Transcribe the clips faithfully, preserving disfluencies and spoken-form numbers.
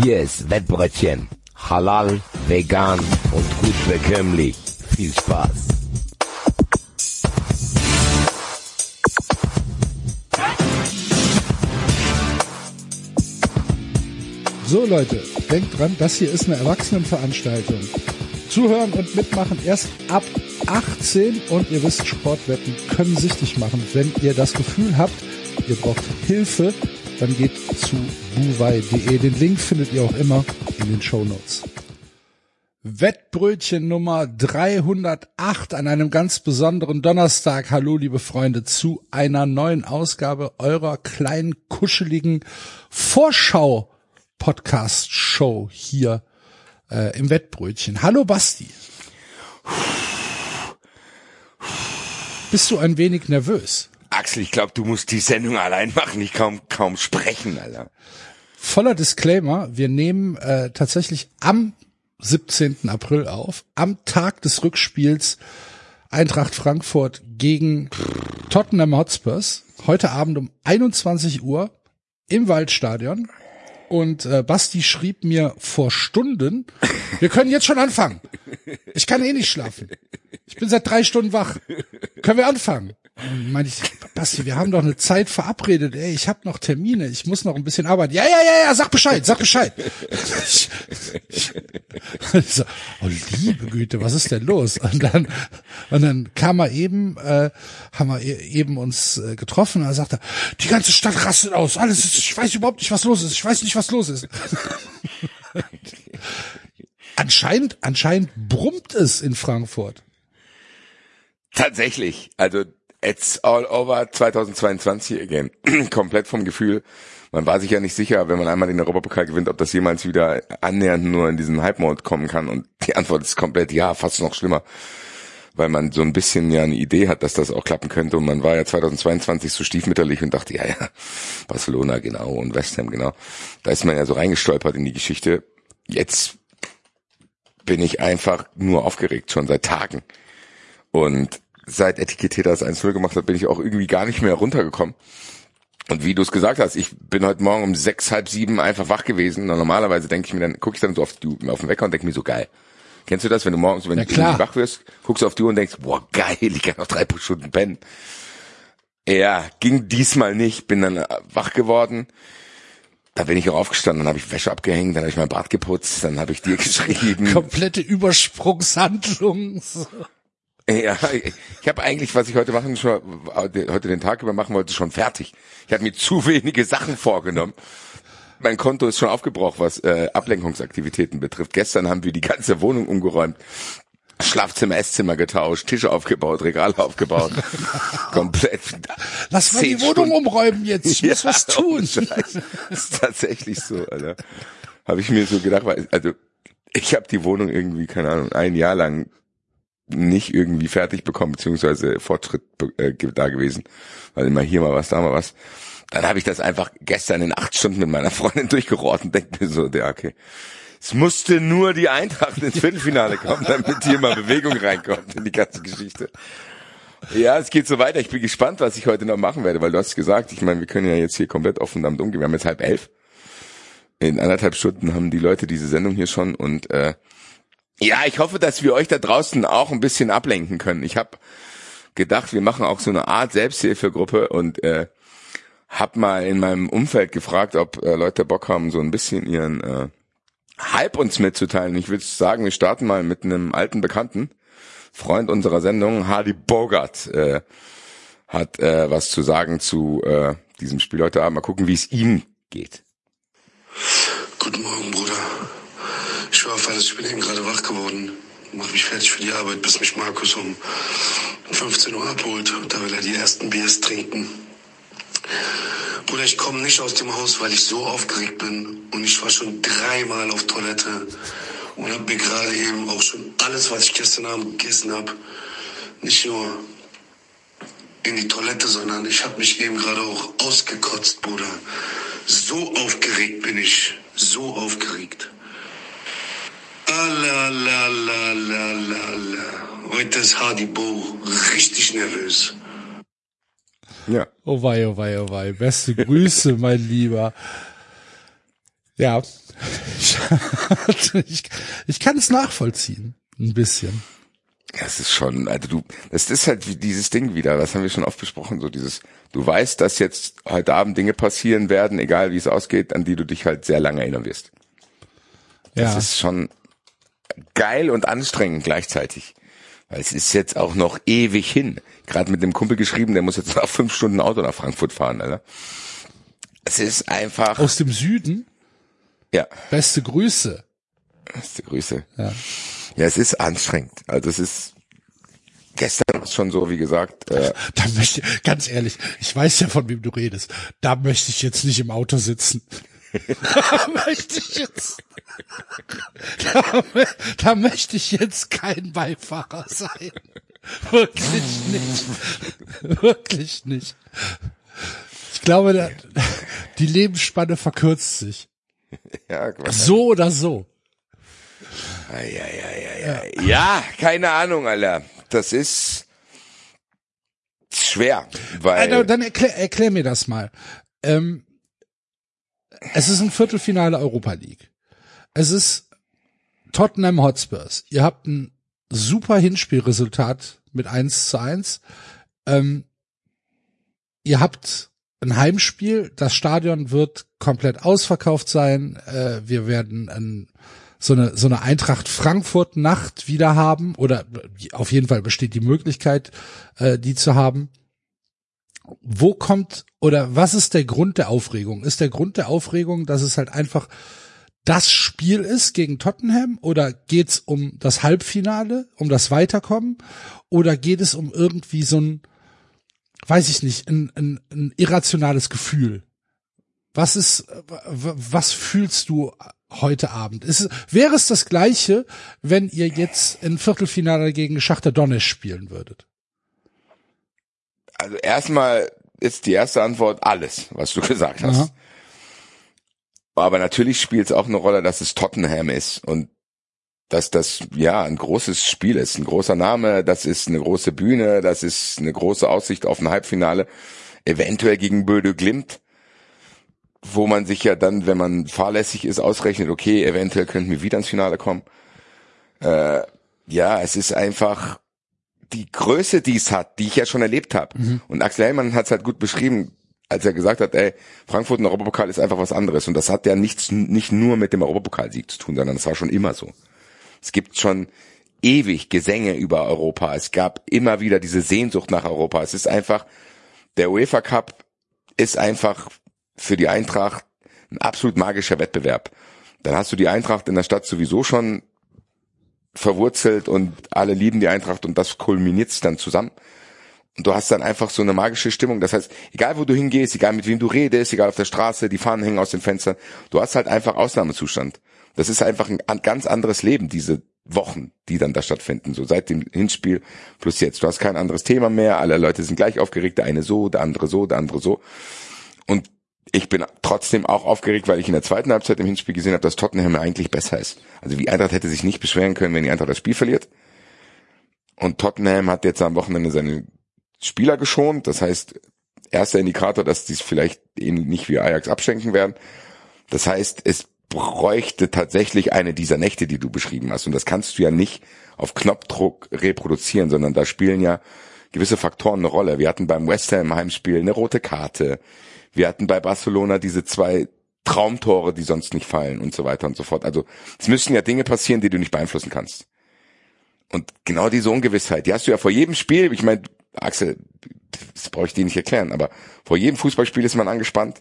Hier ist Wettbrötchen. Halal, vegan und gut bekömmlich. Viel Spaß. So Leute, denkt dran, das hier ist eine Erwachsenenveranstaltung. Zuhören und mitmachen erst ab achtzehn und ihr wisst, Sportwetten können süchtig machen. Wenn ihr das Gefühl habt, ihr braucht Hilfe, dann geht zu buwei punkt de. Den Link findet ihr auch immer in den Shownotes. Wettbrötchen Nummer dreihundertacht an einem ganz besonderen Donnerstag. Hallo liebe Freunde zu einer neuen Ausgabe eurer kleinen kuscheligen Vorschau-Podcast-Show hier äh, im Wettbrötchen. Hallo Basti. Bist du ein wenig nervös? Axel, ich glaube, du musst die Sendung allein machen. Ich kann kaum sprechen, Alter. Voller Disclaimer, wir nehmen äh, tatsächlich am siebzehnten April auf, am Tag des Rückspiels Eintracht Frankfurt gegen Tottenham Hotspurs, heute Abend um einundzwanzig Uhr im Waldstadion. Und äh, Basti schrieb mir vor Stunden, wir können jetzt schon anfangen. Ich kann eh nicht schlafen. Ich bin seit drei Stunden wach. Können wir anfangen? Und meinte ich, Basti, wir haben doch eine Zeit verabredet. Ey, ich habe noch Termine, ich muss noch ein bisschen arbeiten. Ja, ja, ja, ja, sag Bescheid, sag Bescheid. Ich, ich, ich so, oh liebe Güte, was ist denn los? Und dann, und dann kam er eben, äh, haben wir eben uns äh, getroffen. Und er sagte, die ganze Stadt rastet aus. Alles ist, ich weiß überhaupt nicht, was los ist. Ich weiß nicht, was los ist. Anscheinend, anscheinend brummt es in Frankfurt. Tatsächlich, also it's all over zweitausendzweiundzwanzig again. Komplett vom Gefühl. Man war sich ja nicht sicher, wenn man einmal den Europapokal gewinnt, ob das jemals wieder annähernd nur in diesen Hype-Mode kommen kann. Und die Antwort ist komplett ja, fast noch schlimmer. Weil man so ein bisschen ja eine Idee hat, dass das auch klappen könnte. Und man war ja zweitausendzweiundzwanzig so stiefmütterlich und dachte, ja, ja, Barcelona genau und West Ham genau. Da ist man ja so reingestolpert in die Geschichte. Jetzt bin ich einfach nur aufgeregt, schon seit Tagen. Und seit Etikette das eins null gemacht hat, bin ich auch irgendwie gar nicht mehr runtergekommen. Und wie du es gesagt hast, ich bin heute Morgen um sechs, halb sieben einfach wach gewesen. Und normalerweise denke ich mir dann, gucke ich dann so auf, die, auf den Wecker und denke mir so, geil. Kennst du das, wenn du morgens, wenn ja, du irgendwie wach wirst, guckst du auf die Uhr und denkst, boah, geil, ich kann noch drei Stunden pennen. Ja, ging diesmal nicht, bin dann wach geworden. Da bin ich auch aufgestanden, dann habe ich Wäsche abgehängt, dann habe ich mein Bad geputzt, dann habe ich dir geschrieben. Komplette Übersprungshandlung. Ja, ich habe eigentlich, was ich heute machen, schon, heute den Tag über machen wollte, schon fertig. Ich hatte mir zu wenige Sachen vorgenommen. Mein Konto ist schon aufgebraucht, was äh, Ablenkungsaktivitäten betrifft. Gestern haben wir die ganze Wohnung umgeräumt, Schlafzimmer, Esszimmer getauscht, Tische aufgebaut, Regale aufgebaut, komplett. Lass mal die Wohnung Stunden. umräumen jetzt, ich muss ja, was tun. Das ist tatsächlich so, Alter. Habe ich mir so gedacht, weil, also ich habe die Wohnung irgendwie, keine Ahnung, ein Jahr lang nicht irgendwie fertig bekommen, beziehungsweise Fortschritt äh, da gewesen, weil immer hier mal was, da mal was. Dann habe ich das einfach gestern in acht Stunden mit meiner Freundin durchgerollt und denke mir so, ja, okay, es musste nur die Eintracht ins Viertelfinale kommen, damit hier mal Bewegung reinkommt in die ganze Geschichte. Ja, es geht so weiter. Ich bin gespannt, was ich heute noch machen werde, weil du hast gesagt, ich meine, wir können ja jetzt hier komplett offen damit umgehen. Wir haben jetzt halb elf. In anderthalb Stunden haben die Leute diese Sendung hier schon und äh, ja, ich hoffe, dass wir euch da draußen auch ein bisschen ablenken können. Ich habe gedacht, wir machen auch so eine Art Selbsthilfegruppe und äh, hab mal in meinem Umfeld gefragt, ob äh, Leute Bock haben, so ein bisschen ihren äh, Hype uns mitzuteilen. Ich würde sagen, wir starten mal mit einem alten Bekannten, Freund unserer Sendung, Hardy Bogart, äh, hat äh, was zu sagen zu äh, diesem Spiel heute Abend. Mal gucken, wie es ihm geht. Guten Morgen, Bruder. Ich war auf alles, ich bin eben gerade wach geworden. Mach mich fertig für die Arbeit, bis mich Markus um fünfzehn Uhr abholt. Da will er die ersten Biers trinken. Bruder, ich komme nicht aus dem Haus, weil ich so aufgeregt bin. Und ich war schon dreimal auf Toilette. Und habe mir gerade eben auch schon alles, was ich gestern Abend gegessen habe, nicht nur in die Toilette, sondern ich habe mich eben gerade auch ausgekotzt, Bruder. So aufgeregt bin ich. So aufgeregt. Alalalala. Heute ist Hardy Bo richtig nervös. Ja. Oh wei, oh wei, oh wei. Beste Grüße, mein Lieber. Ja, ich, ich kann es nachvollziehen, ein bisschen. Das ist schon, also du, das ist halt wie dieses Ding wieder, das haben wir schon oft besprochen, so dieses, du weißt, dass jetzt heute Abend Dinge passieren werden, egal wie es ausgeht, an die du dich halt sehr lange erinnern wirst. Das Ja. ist schon geil und anstrengend gleichzeitig, weil es ist jetzt auch noch ewig hin. Gerade mit dem Kumpel geschrieben, der muss jetzt noch fünf Stunden Auto nach Frankfurt fahren, Alter. Es ist einfach, Aus dem Süden, ja, beste Grüße. beste Grüße. Ja. Ja, es ist anstrengend. Also es ist gestern war's schon so, wie gesagt. Äh, Da möchte, ganz ehrlich, ich weiß ja, von wem du redest. Da möchte ich jetzt nicht im Auto sitzen. Da möchte ich jetzt, da, da möchte ich jetzt kein Beifahrer sein. Wirklich nicht. Wirklich nicht. Ich glaube, da, die Lebensspanne verkürzt sich. ja, was So oder so. Ja, ja, ja, ja. ja, keine Ahnung, Alter. Das ist schwer, weil Also, dann erklär, erklär mir das mal. Ähm, es ist ein Viertelfinale Europa League. Es ist Tottenham Hotspurs. Ihr habt ein super Hinspielresultat mit eins zu eins. Ähm, ihr habt ein Heimspiel. Das Stadion wird komplett ausverkauft sein. Äh, wir werden ein so eine so eine Eintracht Frankfurt Nacht wieder haben, oder auf jeden Fall besteht die Möglichkeit, äh, die zu haben. Wo kommt oder was ist der Grund der Aufregung? Ist der Grund der Aufregung, dass es halt einfach das Spiel ist gegen Tottenham, oder geht's um das Halbfinale, um das Weiterkommen, oder geht es um irgendwie so ein, weiß ich nicht, ein, ein, ein irrationales Gefühl? Was ist, was fühlst du heute Abend? Ist, wäre es das Gleiche, wenn ihr jetzt ein Viertelfinale gegen Schachtar Donetsk spielen würdet? also erstmal ist die erste Antwort alles, was du gesagt hast. Aha. Aber natürlich spielt es auch eine Rolle, dass es Tottenham ist und dass das ja ein großes Spiel ist, ein großer Name, das ist eine große Bühne, das ist eine große Aussicht auf ein Halbfinale, eventuell gegen Böde Glimt, wo man sich ja dann, wenn man fahrlässig ist, ausrechnet, okay, eventuell könnten wir wieder ins Finale kommen. Äh, ja, es ist einfach die Größe, die es hat, die ich ja schon erlebt habe. Mhm. Und Axel Hellmann hat es halt gut beschrieben, als er gesagt hat, ey, Frankfurt und Europapokal ist einfach was anderes. Und das hat ja nichts, nicht nur mit dem Europapokalsieg zu tun, sondern das war schon immer so. Es gibt schon ewig Gesänge über Europa. Es gab immer wieder diese Sehnsucht nach Europa. Es ist einfach, der UEFA Cup ist einfach für die Eintracht ein absolut magischer Wettbewerb. Dann hast du die Eintracht in der Stadt sowieso schon verwurzelt und alle lieben die Eintracht und das kulminiert dann zusammen. Und du hast dann einfach so eine magische Stimmung. Das heißt, egal wo du hingehst, egal mit wem du redest, egal auf der Straße, die Fahnen hängen aus den Fenstern, du hast halt einfach Ausnahmezustand. Das ist einfach ein ganz anderes Leben, diese Wochen, die dann da stattfinden, so seit dem Hinspiel plus jetzt. Du hast kein anderes Thema mehr, alle Leute sind gleich aufgeregt, der eine so, der andere so, der andere so. Und ich bin trotzdem auch aufgeregt, weil ich in der zweiten Halbzeit im Hinspiel gesehen habe, dass Tottenham eigentlich besser ist. Also die Eintracht hätte sich nicht beschweren können, wenn die Eintracht das Spiel verliert. Und Tottenham hat jetzt am Wochenende seine Spieler geschont. Das heißt, erster Indikator, dass die es vielleicht nicht wie Ajax abschenken werden. Das heißt, es bräuchte tatsächlich eine dieser Nächte, die du beschrieben hast. Und das kannst du ja nicht auf Knopfdruck reproduzieren, sondern da spielen ja gewisse Faktoren eine Rolle. Wir hatten beim West Ham Heimspiel eine rote Karte. Wir hatten bei Barcelona diese zwei Traumtore, die sonst nicht fallen und so weiter und so fort. Also es müssen ja Dinge passieren, die du nicht beeinflussen kannst. Und genau diese Ungewissheit, die hast du ja vor jedem Spiel. Ich meine, Axel, das brauche ich dir nicht erklären, aber vor jedem Fußballspiel ist man angespannt.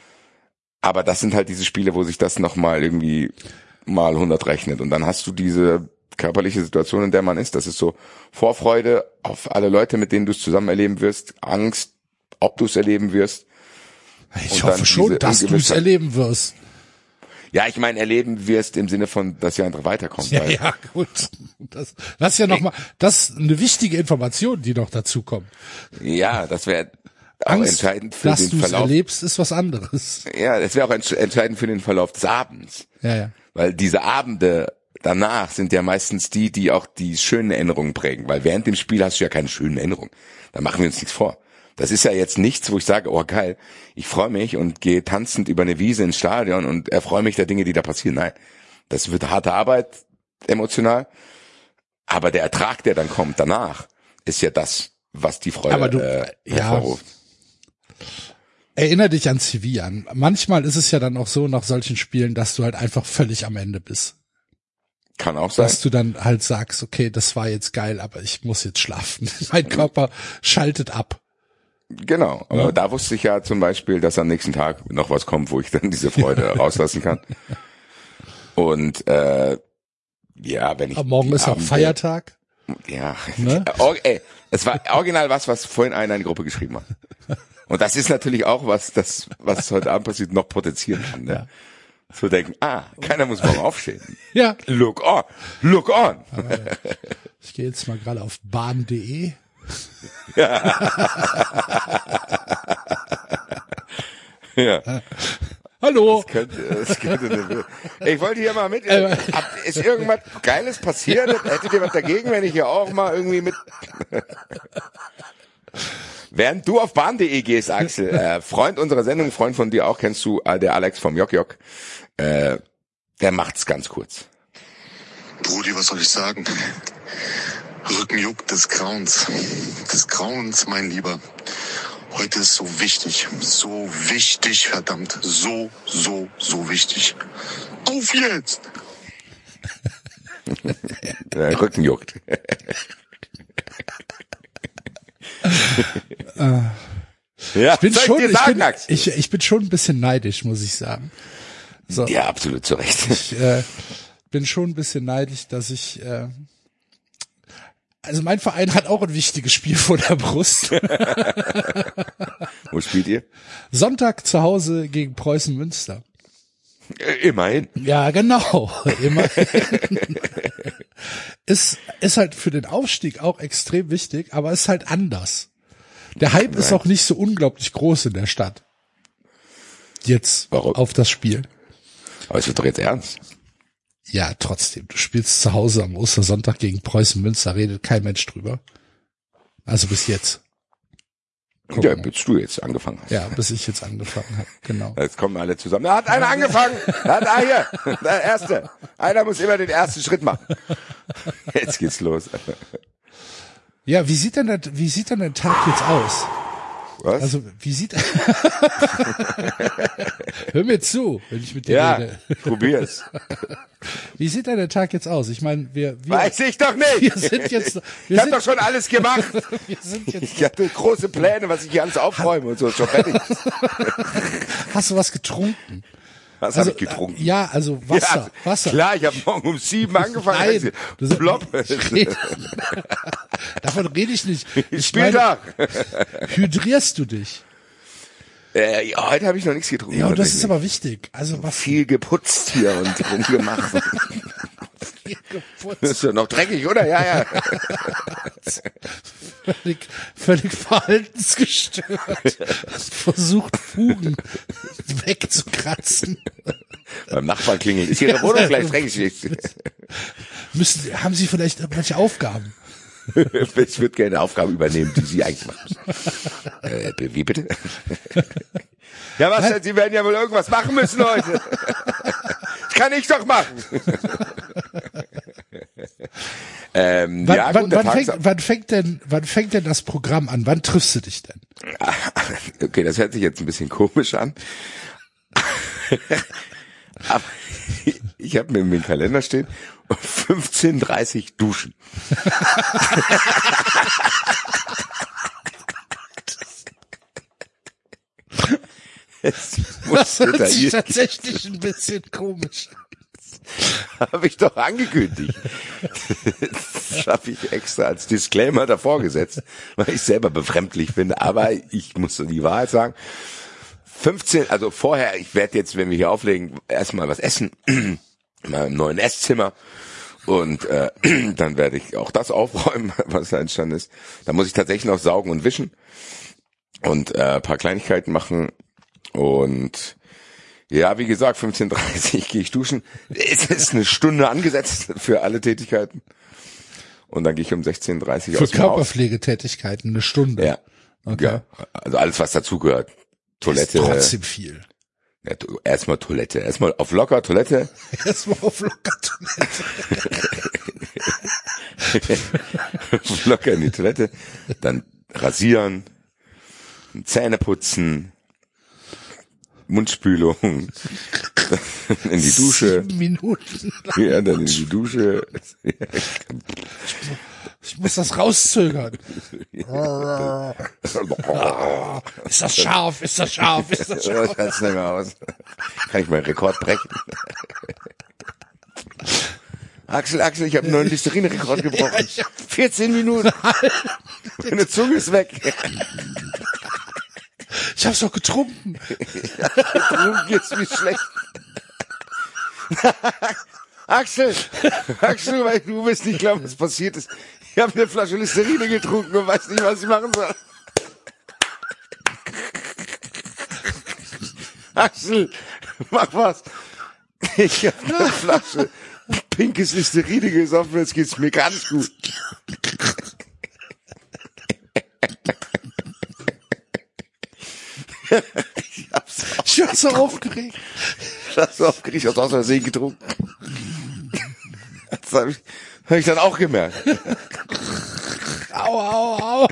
Aber das sind halt diese Spiele, wo sich das nochmal irgendwie mal hundert rechnet. Und dann hast du diese körperliche Situation, in der man ist. Das ist so Vorfreude auf alle Leute, mit denen du es zusammen erleben wirst. Angst, ob du es erleben wirst. Ich hoffe schon, dass du es erleben wirst. Ja, ich meine, erleben wirst im Sinne von, dass die Eintracht weiterkommt. Ja, ja, gut. Das, das ist ja nochmal, das ist eine wichtige Information, die noch dazu kommt. Ja, das wäre auch Angst, entscheidend für dass den du es Verlauf. erlebst, ist was anderes. Ja, das wäre auch ents- entscheidend für den Verlauf des Abends. Ja, ja. Weil diese Abende danach sind ja meistens die, die auch die schönen Erinnerungen prägen. Weil während dem Spiel hast du ja keine schönen Erinnerungen. Da machen wir uns nichts vor. Das ist ja jetzt nichts, wo ich sage, oh geil, ich freue mich und gehe tanzend über eine Wiese ins Stadion und erfreue mich der Dinge, die da passieren. Nein, das wird harte Arbeit, emotional. Aber der Ertrag, der dann kommt danach, ist ja das, was die Freude Aber du, äh, ja, hervorruft. Erinner dich an Sevilla. Manchmal ist es ja dann auch so nach solchen Spielen, dass du halt einfach völlig am Ende bist. Kann auch sein. Dass du dann halt sagst, okay, das war jetzt geil, aber ich muss jetzt schlafen. Mein Körper schaltet ab. Genau, aber Ja. da wusste ich ja zum Beispiel, dass am nächsten Tag noch was kommt, wo ich dann diese Freude rauslassen kann. Und äh, ja, wenn ich Aber morgen die ist auch Abende- Feiertag. Ja, Ne? Or- ey, es war original was, was vorhin einer in die Gruppe geschrieben hat. Und das ist natürlich auch was, das, was heute Abend passiert, noch potenzieren kann. Ne? Ja. So denken, ah, keiner muss morgen aufstehen. Ja. Look on, look on. Ich gehe jetzt mal gerade auf bahn punkt de. Ja. Hallo. Könnte, das könnte eine, ich wollte hier mal mit. Hab, ist irgendwas Geiles passiert? Hättet ihr was dagegen, wenn ich hier auch mal irgendwie mit? Während du auf bahn punkt de gehst, Axel, äh, Freund unserer Sendung, Freund von dir auch, kennst du, äh, der Alex vom Jok Jok, äh, der macht's ganz kurz. Brudi, was soll ich sagen? Rückenjuck des Grauens. Des Grauens, mein Lieber. Heute ist so wichtig. So wichtig, verdammt. So, so, so wichtig. Auf jetzt! Der Rücken juckt. Ja, Ich bin soll ich schon, dir ich sagen, bin, Axel? ich, ich bin schon ein bisschen neidisch, muss ich sagen. So, Ja, absolut zu Recht. ich äh, bin schon ein bisschen neidisch, dass ich, äh, also mein Verein hat auch ein wichtiges Spiel vor der Brust. Wo spielt ihr? Sonntag zu Hause gegen Preußen Münster. Äh, Immerhin. Ja, genau. Immer. ist, ist halt für den Aufstieg auch extrem wichtig, aber ist halt anders. Der Hype ist auch nicht so unglaublich groß in der Stadt. Jetzt Warum? auf das Spiel. Aber es wird doch jetzt ernst. Ja, trotzdem. Du spielst zu Hause am Ostersonntag gegen Preußen Münster, redet kein Mensch drüber. Also bis jetzt. Gucken Ja, wir. bis du jetzt angefangen hast. Ja, bis ich jetzt angefangen habe. Genau. Jetzt kommen alle zusammen. Da hat einer angefangen. Da hat, ah, hier, der Erste. Einer muss immer den ersten Schritt machen. Jetzt geht's los. Ja, wie sieht denn der, wie sieht denn der Tag jetzt aus? Was? Also, wie sieht, hör mir zu, wenn ich mit dir ja, rede. ich probier's. Wie sieht denn der Tag jetzt aus? Ich meine, wir, wir, Weiß ich doch nicht. wir sind jetzt, wir ich hab sind, doch schon alles gemacht. wir sind jetzt, Ich hatte große Pläne, was ich hier alles aufräume und so. Ist schon fertig. hast du was getrunken? Was Also, habe ich getrunken? äh, ja, also Wasser, Ja, Wasser. Klar, ich habe morgen um sieben angefangen. Nein, du sagst, Plopp. ich rede, davon rede ich nicht. Ich Spieltag. meine, hydrierst du dich? Äh, ja, heute habe ich noch nichts getrunken. Ja, und das ist tatsächlich. aber wichtig. Also was viel geputzt hier und rumgemacht. viel geputzt. Ist ja noch dreckig, oder? Ja, ja. völlig, völlig verhaltensgestört. Hast versucht, Fugen wegzukratzen. Beim Nachbarn klingelt. Ist Ihre Wohnung vielleicht dreckig? Müssen, haben Sie vielleicht irgendwelche Aufgaben? Ich würde gerne Aufgaben übernehmen, die Sie eigentlich machen müssen. Äh, wie bitte? Ja, was denn? Sie werden ja wohl irgendwas machen müssen heute. Das kann ich doch machen. ähm, Wann, ja, wann, gut, der wann, Tag fängt, ist- wann fängt denn, wann fängt denn das Programm an? Wann triffst du dich denn? Okay, das hört sich jetzt ein bisschen komisch an. Aber ich habe mir in meinem Kalender stehen, um fünfzehn Uhr dreißig duschen. Es Das musste hört da sich hier- tatsächlich ein bisschen komisch an. Habe ich doch angekündigt. Das habe ich extra als Disclaimer davor gesetzt, weil ich selber befremdlich bin. Aber ich muss die Wahrheit sagen. fünfzehn, also vorher, ich werde jetzt, wenn wir hier auflegen, erstmal was essen. Mal im neuen Esszimmer. Und äh, dann werde ich auch das aufräumen, was da entstanden ist. Da muss ich tatsächlich noch saugen und wischen. Und äh, ein paar Kleinigkeiten machen. Und ja, wie gesagt, fünfzehn Uhr dreißig gehe ich duschen. Es ist eine Stunde angesetzt für alle Tätigkeiten. Und dann gehe ich um sechzehn Uhr dreißig Für aus dem Haus. Körperpflegetätigkeiten eine Stunde. Ja. Okay. Ja, also alles, was dazugehört. Toilette. Ist trotzdem viel. Ja, erstmal Toilette. Erstmal auf locker Toilette. Erstmal auf locker Toilette. Locker in die Toilette. Dann rasieren. Zähne putzen. Mundspülung. In die Dusche. Sieben Minuten. Ja, dann in die Dusche. Ich muss das rauszögern. Ist das scharf? Ist das scharf? Ist das scharf? Ich kann's nicht mehr aus. Kann ich meinen Rekord brechen? Axel, Axel, ich habe einen neuen Listerine-Rekord gebrochen. Ja, vierzehn Minuten. Meine Zunge ist weg. Ich hab's doch getrunken. Getrunken geht's mir schlecht. Axel, Axel, weil du wirst nicht glauben, was passiert ist. Ich habe eine Flasche Listerine getrunken und weiß nicht, was ich machen soll. Axel, mach was. Ich habe eine Flasche pinkes Listerine gesoffen, jetzt geht's mir ganz gut. Ich hab's auch Ich war so aufgeregt. Ich hab's so aufgeregt, ich hab's aus Versehen getrunken. Das habe ich, hab ich dann auch gemerkt. Au, au, au.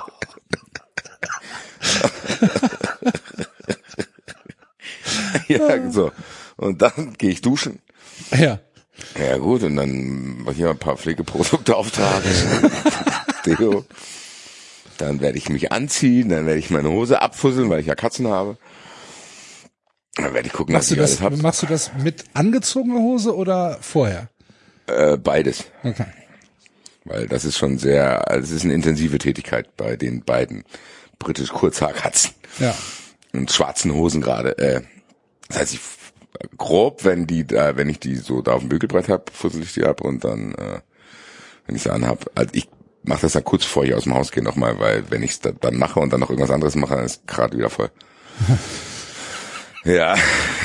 Ja, so. Und dann gehe ich duschen. Ja. Ja gut, und dann mach ich mal ein paar Pflegeprodukte auftragen. Deo. Dann werde ich mich anziehen, dann werde ich meine Hose abfusseln, weil ich ja Katzen habe. Dann werde ich gucken, Machst was du ich das, alles hab. machst du das mit angezogener Hose oder vorher? Äh, beides. Okay. Weil das ist schon sehr, also es ist eine intensive Tätigkeit bei den beiden britisch Kurzhaarkatzen. Ja. Und schwarzen Hosen gerade. Äh, das heißt, ich grob, wenn die da, wenn ich die so da auf dem Bügelbrett hab, fussel ich die ab und dann, äh, wenn ich sie anhab, also ich mache das dann kurz bevor ich aus dem Haus gehe nochmal, weil wenn ich es da, dann mache und dann noch irgendwas anderes mache, dann ist gerade wieder voll. Ja.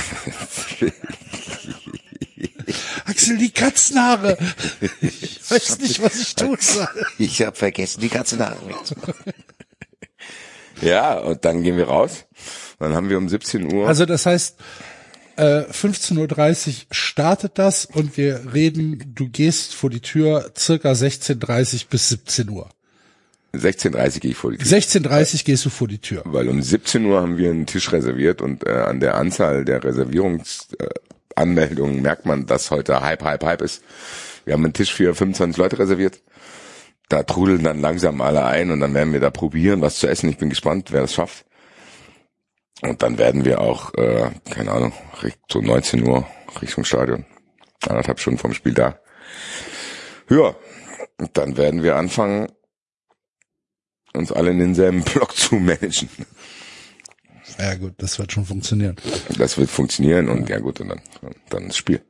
Axel, die Katzenhaare. Ich weiß nicht, was ich tun soll. Ich habe vergessen, die Katzenhaare wegzumachen. Ja, und dann gehen wir raus. Dann haben wir um siebzehn Uhr. Also das heißt, äh, fünfzehn Uhr dreißig startet das und wir reden, du gehst vor die Tür circa sechzehn Uhr dreißig bis siebzehn Uhr. sechzehn Uhr dreißig gehe ich vor die Tür. sechzehn Uhr dreißig gehst du vor die Tür. Weil um siebzehn Uhr haben wir einen Tisch reserviert und äh, an der Anzahl der Reservierungsanmeldungen äh, merkt man, dass heute Hype, Hype, Hype ist. Wir haben einen Tisch für fünfundzwanzig Leute reserviert. Da trudeln dann langsam alle ein und dann werden wir da probieren, was zu essen. Ich bin gespannt, wer das schafft. Und dann werden wir auch, äh, keine Ahnung, so neunzehn Uhr Richtung Stadion. Anderthalb Stunden vom Spiel da. Ja, und dann werden wir anfangen, uns alle in denselben Block zu managen. Ja gut, das wird schon funktionieren. Das wird funktionieren und ja gut, und dann, dann das Spiel.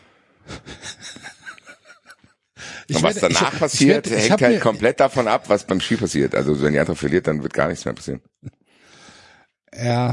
Ich und was werde, danach ich, passiert, ich werd, ich hängt halt mir, komplett davon ab, was beim Spiel passiert. Also wenn die Eintracht verliert, dann wird gar nichts mehr passieren. Ja.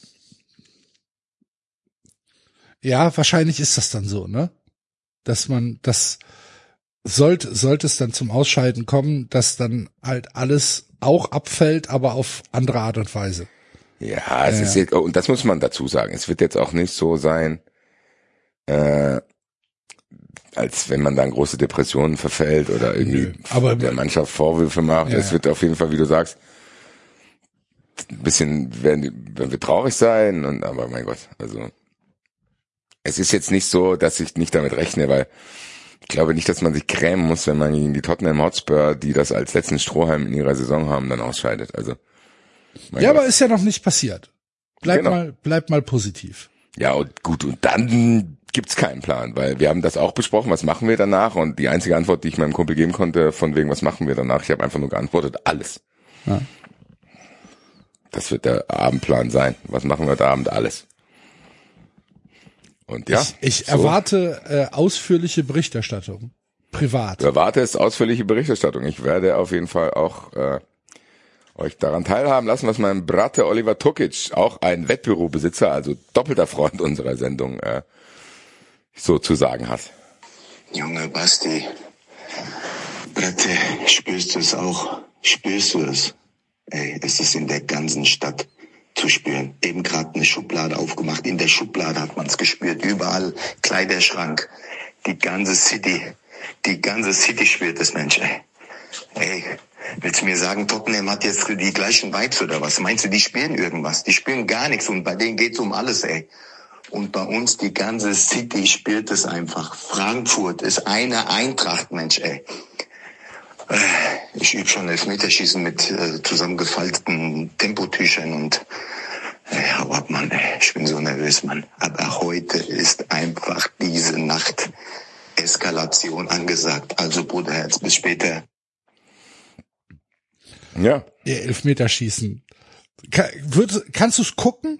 Ja, wahrscheinlich ist das dann so, ne? Dass man, das sollte, sollte es dann zum Ausscheiden kommen, dass dann halt alles auch abfällt, aber auf andere Art und Weise. Ja, es Ja, ist ja. jetzt, und das muss man dazu sagen. Es wird jetzt auch nicht so sein, äh, als wenn man da in große Depressionen verfällt oder irgendwie Nö, aber der Mannschaft Vorwürfe macht. Ja, es ja. wird auf jeden Fall, wie du sagst, ein bisschen werden, die- werden wir traurig sein und aber mein Gott, also es ist jetzt nicht so, dass ich nicht damit rechne, weil ich glaube nicht, dass man sich grämen muss, wenn man gegen die Tottenham Hotspur, die das als letzten Strohhalm in ihrer Saison haben, dann ausscheidet. Also mein Ja, Gott. aber ist ja noch nicht passiert. Bleib Genau. mal, bleib mal positiv. Ja, und gut, und dann gibt's keinen Plan, weil wir haben das auch besprochen, was machen wir danach? Und die einzige Antwort, die ich meinem Kumpel geben konnte, von wegen, was machen wir danach? Ich habe einfach nur geantwortet, alles. Ja. Das wird der Abendplan sein. Was machen wir heute Abend? Alles. Und ja, ich ich so. erwarte äh, ausführliche Berichterstattung. Privat. Du erwartest ausführliche Berichterstattung. Ich werde auf jeden Fall auch äh, euch daran teilhaben lassen, was mein Brate Oliver Tukic, auch ein Wettbürobesitzer, also doppelter Freund unserer Sendung, äh, so zu sagen hat. Junge Basti, Bratte, spürst du es auch? Spürst du es? ey, es ist in der ganzen Stadt zu spüren. Eben gerade eine Schublade aufgemacht. In der Schublade hat man es gespürt. Überall Kleiderschrank. Die ganze City. Die ganze City spürt es, Mensch, ey. Ey, willst du mir sagen, Tottenham hat jetzt die gleichen Vibes oder was? Meinst du, die spüren irgendwas? Die spüren gar nichts und bei denen geht's um alles, ey. Und bei uns, die ganze City spürt es einfach. Frankfurt ist eine Eintracht, Mensch, ey. Ich übe schon Elfmeterschießen mit äh, zusammengefalteten Tempotüchern und ey, hau ab, Mann, ey. Ich bin so nervös, Mann. Aber heute ist einfach diese Nacht Eskalation angesagt. Also, Bruderherz, bis später. Ja. Ihr Elfmeterschießen. Kann, würd, kannst du es gucken?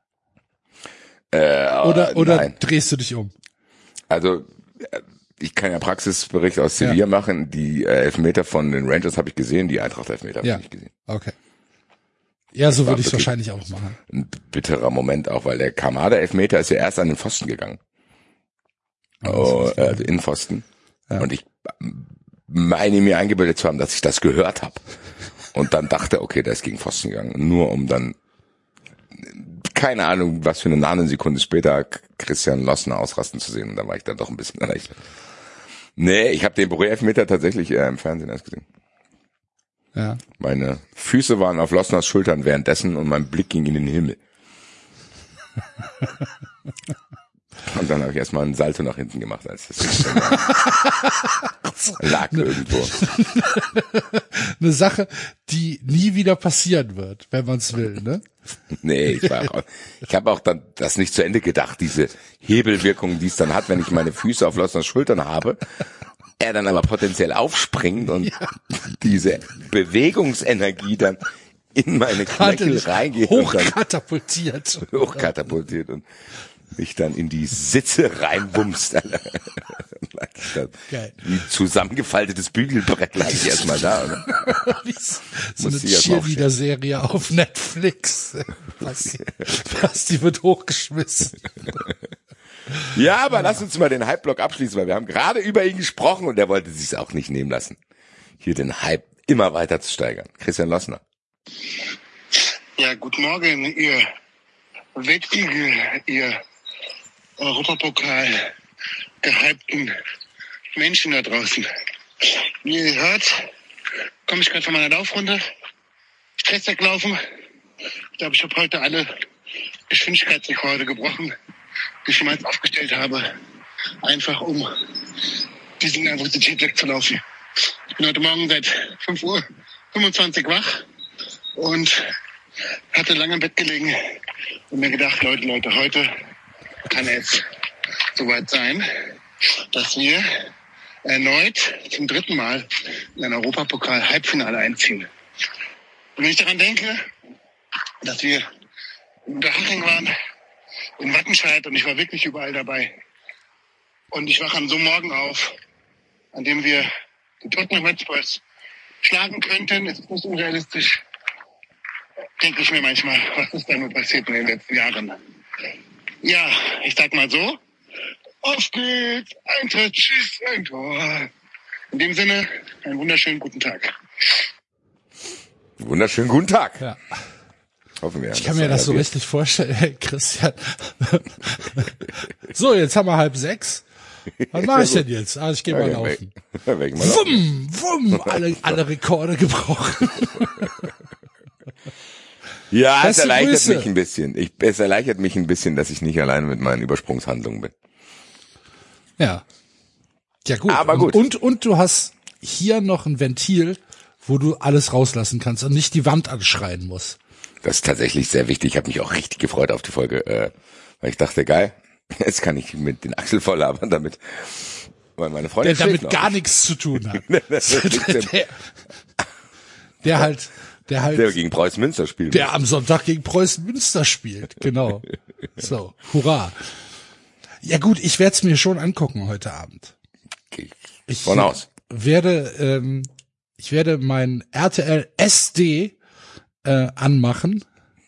Äh, Oder, oder nein. drehst du dich um? Also, ich kann ja Praxisbericht aus Sevilla Ja. machen. Die äh, Elfmeter von den Rangers habe ich gesehen, die Eintracht-Elfmeter habe Ja. ich nicht gesehen. Okay. Ja, so war würde ich es wirklich- wahrscheinlich auch machen. Ein bitterer Moment auch, weil der Kamada-Elfmeter ist ja erst an den Pfosten gegangen. Oh, äh, also in Pfosten. Ja. Und ich meine mir eingebildet zu haben, dass ich das gehört habe. Und dann dachte, okay, der ist gegen Pfosten gegangen. Nur um dann, keine Ahnung, was für eine Nanosekunde später Christian Lossner ausrasten zu sehen. Und da war ich dann doch ein bisschen erleichtert. Nee, ich habe den Boré-Elfmeter tatsächlich äh, im Fernsehen erst gesehen. Ja. Meine Füße waren auf Lossners Schultern währenddessen und mein Blick ging in den Himmel. Und dann habe ich erstmal einen Salto nach hinten gemacht, als das lag irgendwo. Eine Sache, die nie wieder passieren wird, wenn man es will, ne? Nee, ich war auch, ich habe auch dann das nicht zu Ende gedacht, diese Hebelwirkung, die es dann hat, wenn ich meine Füße auf Lossners Schultern habe, er dann aber potenziell aufspringt und ja. diese Bewegungsenergie dann in meine Knöchel reingeht und dann hochkatapultiert. hochkatapultiert und mich dann in die Sitze reinbumst. Geil. Wie zusammengefaltetes Bügelbrett lag ich erstmal da. Oder? So eine Musste ich erst mal Cheerleader-Serie auf Netflix. Basti, Basti wird hochgeschmissen. Ja, aber lass uns mal den Hype-Block abschließen, weil wir haben gerade über ihn gesprochen und er wollte sich auch nicht nehmen lassen, hier den Hype immer weiter zu steigern. Christian Lossner. Ja, guten Morgen, ihr Wettigel, ihr Europapokal gehypten Menschen da draußen. Wie ihr hört, komme ich gerade von meiner Laufrunde. Stress weglaufen. Ich glaube, ich habe heute alle Geschwindigkeitsrekorde gebrochen, die ich jemals aufgestellt habe. Einfach um diese Nervosität wegzulaufen. Ich bin heute Morgen seit fünf Uhr fünfundzwanzig wach und hatte lange im Bett gelegen und mir gedacht, Leute, Leute, heute kann es soweit sein, dass wir erneut zum dritten Mal in ein Europapokal-Halbfinale einziehen. Und wenn ich daran denke, dass wir in Unterhaching waren, in Wattenscheid und ich war wirklich überall dabei. Und ich wache an so einem Morgen auf, an dem wir die Tottenham Hotspurs schlagen könnten. Es ist nicht unrealistisch. Denke ich mir manchmal, was ist da nur passiert in den letzten Jahren? Ja, ich sag mal so, auf geht's, Eintritt, tschüss, ein Tor. In dem Sinne, einen wunderschönen guten Tag. Wunderschönen guten Tag. Ja. Hoffen wir. Ich kann mir das so richtig vorstellen, hey, Christian. So, jetzt haben wir halb sechs. Was mache ich denn jetzt? Ah, ich gehe mal laufen. Weg, mal laufen. Wumm, wumm, alle, alle Rekorde gebrochen. Ja, es Beste erleichtert Grüße. mich ein bisschen. Ich, es erleichtert mich ein bisschen, dass ich nicht alleine mit meinen Übersprungshandlungen bin. Ja. Ja, gut. Aber gut. Und, und, und du hast hier noch ein Ventil, wo du alles rauslassen kannst und nicht die Wand anschreien musst. Das ist tatsächlich sehr wichtig. Ich habe mich auch richtig gefreut auf die Folge, äh, weil ich dachte, geil, jetzt kann ich mit den Axel voll labern, damit, weil meine Freundin Der damit schläft noch. gar nichts zu tun hat. Das ist der, der, der halt, der halt, der gegen Preußen Münster spielt. der am Sonntag gegen Preußen Münster spielt. Genau. So, hurra. Ja gut, ich werde es mir schon angucken heute Abend. Ich Von aus. werde, ähm, ich werde mein R T L S D äh, anmachen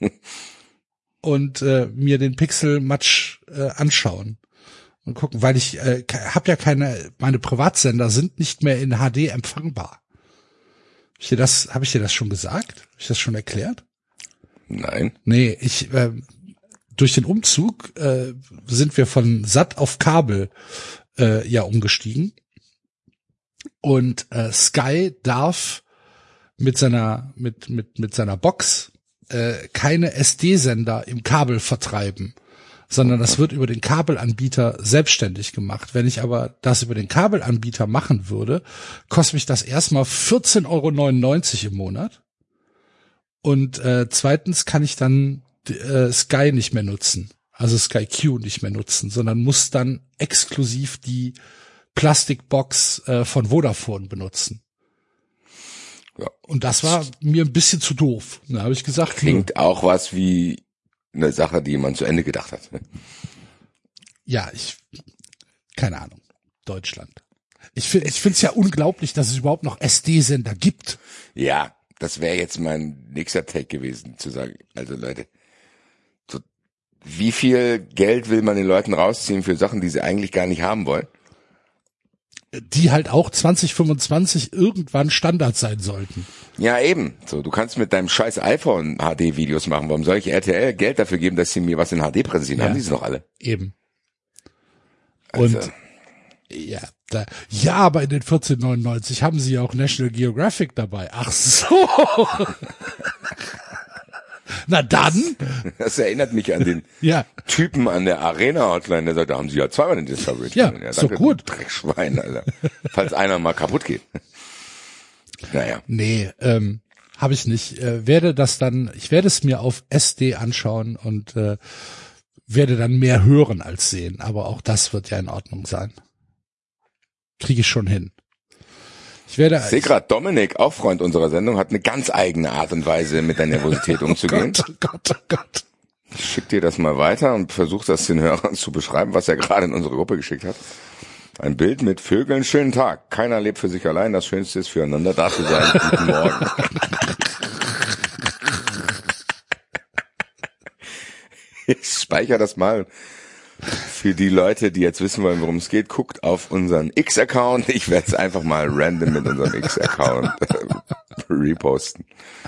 und äh, mir den Pixel-Match äh, anschauen und gucken, weil ich äh, habe ja keine, meine Privatsender sind nicht mehr in H D empfangbar. Hab ich dir das, habe ich dir das schon gesagt? Habe ich das schon erklärt? Nein. Nee, ich äh, durch den Umzug äh, sind wir von Satt auf Kabel äh, ja umgestiegen. Und äh, Sky darf mit seiner mit mit mit seiner Box äh, keine S D-Sender im Kabel vertreiben, sondern das wird über den Kabelanbieter selbstständig gemacht. Wenn ich aber das über den Kabelanbieter machen würde, kostet mich das erstmal vierzehn Euro neunundneunzig im Monat. Und äh, zweitens kann ich dann äh, Sky nicht mehr nutzen, also Sky Q nicht mehr nutzen, sondern muss dann exklusiv die Plastikbox äh, von Vodafone benutzen. Ja. Und das war mir ein bisschen zu doof. Da habe ich gesagt, Klingt nö. Auch was wie eine Sache, die man zu Ende gedacht hat. Ne? Ja, ich, keine Ahnung, Deutschland. Ich finde, ich finde es ja unglaublich, dass es überhaupt noch S D-Sender gibt. Ja, das wäre jetzt mein nächster Take gewesen, zu sagen, also Leute, so, wie viel Geld will man den Leuten rausziehen für Sachen, die sie eigentlich gar nicht haben wollen? Die halt auch zwanzig fünfundzwanzig irgendwann Standard sein sollten. Ja, eben. So, du kannst mit deinem scheiß iPhone H D-Videos machen. Warum soll ich R T L Geld dafür geben, dass sie mir was in H D präsentieren? Ja, haben die sie doch alle. Eben. Also. Und ja, da, ja, aber in den vierzehn neunundneunzig haben sie ja auch National Geographic dabei. Ach so. Na dann. Das erinnert mich an den ja. Typen an der Arena-Hotline, der sagt, da haben sie ja zweimal den Discovery. Ja, ja so danke, gut. Dreckschwein, Alter. Falls einer mal kaputt geht. Naja. Nee, ähm, habe ich nicht. Äh, werde das dann, ich werde es mir auf S D anschauen und äh, werde dann mehr hören als sehen. Aber auch das wird ja in Ordnung sein. Kriege ich schon hin. Ich werde. Ich sehe gerade, Dominik, auch Freund unserer Sendung, hat eine ganz eigene Art und Weise, mit der Nervosität umzugehen. Oh Gott, oh Gott, oh Gott. Ich schick dir das mal weiter und versuch das den Hörern zu beschreiben, was er gerade in unsere Gruppe geschickt hat. Ein Bild mit Vögeln, schönen Tag. Keiner lebt für sich allein, das Schönste ist füreinander da zu sein. Guten Morgen. Ich speichere das mal. Für die Leute, die jetzt wissen wollen, worum es geht, guckt auf unseren X-Account. Ich werde es einfach mal random mit unserem X-Account reposten.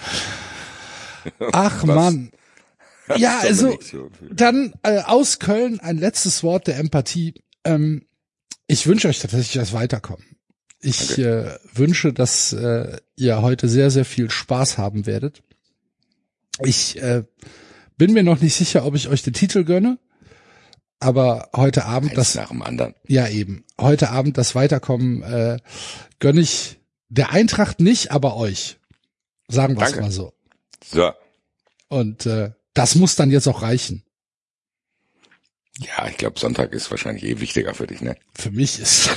Ach Was? Mann. Ja, also So dann äh, aus Köln ein letztes Wort der Empathie. Ähm, ich wünsche euch tatsächlich das Weiterkommen. Ich okay. äh, wünsche, dass äh, ihr heute sehr, sehr viel Spaß haben werdet. Ich äh, bin mir noch nicht sicher, ob ich euch den Titel gönne. Aber heute Abend Eins das nach dem anderen. Ja eben. Heute Abend das Weiterkommen äh, gönne ich der Eintracht nicht, aber euch. Sagen wir es mal so. So. Und äh, das muss dann jetzt auch reichen. Ja, ich glaube, Sonntag ist wahrscheinlich eh wichtiger für dich, ne? Für mich ist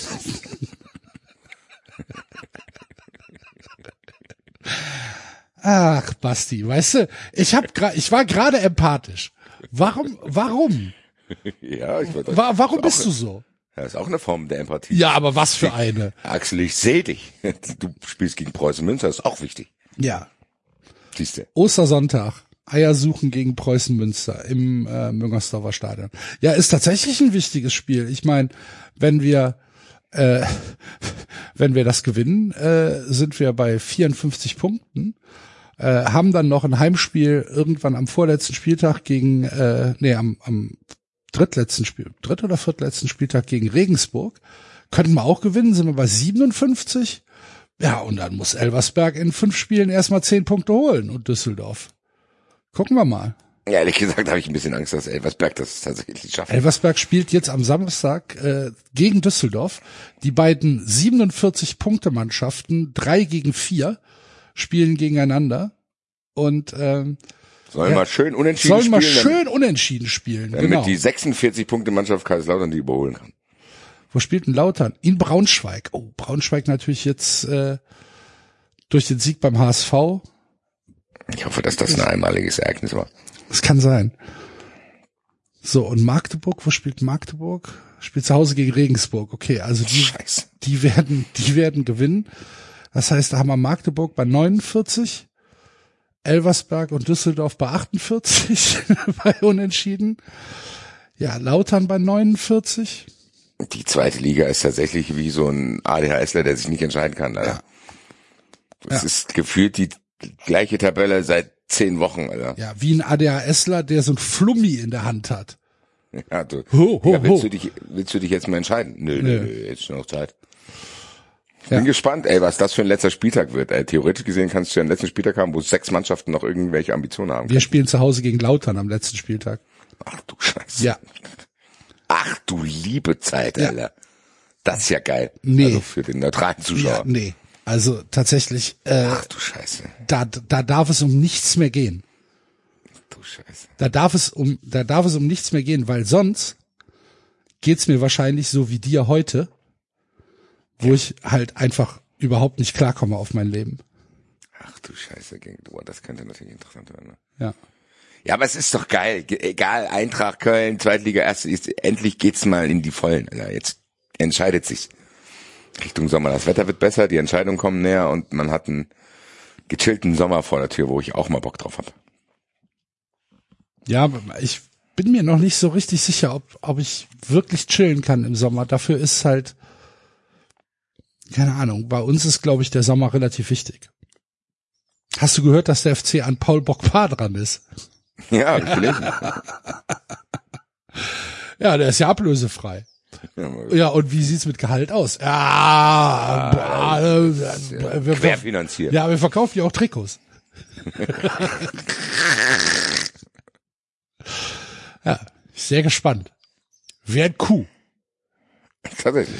Ach, Basti, weißt du, ich hab gra- ich war gerade empathisch. Warum warum? Ja, ich würde. Wa- warum bist du so? Das ist auch eine Form der Empathie. Ja, aber was für eine? Axel, ich sehe dich. Du spielst gegen Preußen Münster, das ist auch wichtig. Ja. Siehst du. Ostersonntag. Eier suchen gegen Preußen Münster im äh, Müngersdorfer Stadion. Ja, ist tatsächlich ein wichtiges Spiel. Ich meine, wenn wir äh, wenn wir das gewinnen, äh, sind wir bei vierundfünfzig Punkten. Äh, haben dann noch ein Heimspiel irgendwann am vorletzten Spieltag gegen, äh, nee, am, am drittletzten Spiel, dritt- oder viertletzten Spieltag gegen Regensburg. Könnten wir auch gewinnen, sind wir bei siebenundfünfzig. Ja, und dann muss Elversberg in fünf Spielen erstmal zehn Punkte holen und Düsseldorf. Gucken wir mal. Ja, ehrlich gesagt habe ich ein bisschen Angst, dass Elversberg das tatsächlich schafft. Elversberg spielt jetzt am Samstag äh, gegen Düsseldorf. Die beiden siebenundvierzig-Punkte-Mannschaften, drei gegen vier, spielen gegeneinander. Und ähm, Sollen ja, mal schön unentschieden sollen mal spielen, schön unentschieden spielen. damit Genau. die sechsundvierzig-Punkte-Mannschaft Kaiserslautern die überholen kann. Wo spielt denn Lautern? In Braunschweig. Oh, Braunschweig natürlich jetzt äh, durch den Sieg beim H S V. Ich hoffe, dass das ein einmaliges Ereignis war. Das kann sein. So, und Magdeburg, wo spielt Magdeburg? Spielt zu Hause gegen Regensburg. Okay, also die, Scheiße. die werden, die werden gewinnen. Das heißt, da haben wir Magdeburg bei neunundvierzig, Elversberg und Düsseldorf bei achtundvierzig bei Unentschieden. Ja, Lautern bei neunundvierzig. Die zweite Liga ist tatsächlich wie so ein A D H S ler, der sich nicht entscheiden kann, leider. Das Ja. ist gefühlt die gleiche Tabelle seit zehn Wochen, Alter. Ja, wie ein ADHSler, der so ein Flummi in der Hand hat. Ja, du, Ho, ho, ja, willst, ho. du dich, willst du dich jetzt mal entscheiden? Nö, Nö. nö, nö, jetzt schon noch Zeit. Ich Ja. bin gespannt, ey, was das für ein letzter Spieltag wird. Ey, theoretisch gesehen kannst du ja einen letzten Spieltag haben, wo sechs Mannschaften noch irgendwelche Ambitionen haben. Wir spielen zu Hause gegen Lautern am letzten Spieltag. Ach du Scheiße. Ja. Ach du liebe Zeit, Ja. Alter. Das ist ja geil. Nee. Also für den neutralen Zuschauer. Ja, nee. Also tatsächlich, äh, Ach du Scheiße. da, da darf es um nichts mehr gehen. Du Scheiße. Da darf es um, da darf es um nichts mehr gehen, weil sonst geht's mir wahrscheinlich so wie dir heute, wo ich halt einfach überhaupt nicht klarkomme auf mein Leben. Ach du Scheiße, gegen du, das könnte natürlich interessant werden. Ne? Ja. Ja, aber es ist doch geil. Ge- Egal, Eintracht Köln, Zweitliga, erste, ist, endlich geht's mal in die Vollen. Alter. Jetzt entscheidet sich's. Richtung Sommer. Das Wetter wird besser, die Entscheidungen kommen näher und man hat einen gechillten Sommer vor der Tür, wo ich auch mal Bock drauf habe. Ja, ich bin mir noch nicht so richtig sicher, ob, ob ich wirklich chillen kann im Sommer. Dafür ist halt, keine Ahnung, bei uns ist, glaube ich, der Sommer relativ wichtig. Hast du gehört, dass der F C an Paul Bokpa dran ist? Ja, hab ich gelesen. Ja, der ist ja ablösefrei. Ja, und wie sieht's mit Gehalt aus? Ja, äh, äh, wir, Querfinanziert. ja, wir verkaufen ja auch Trikots. Ja, sehr gespannt. Wer ein Kuh. Tatsächlich.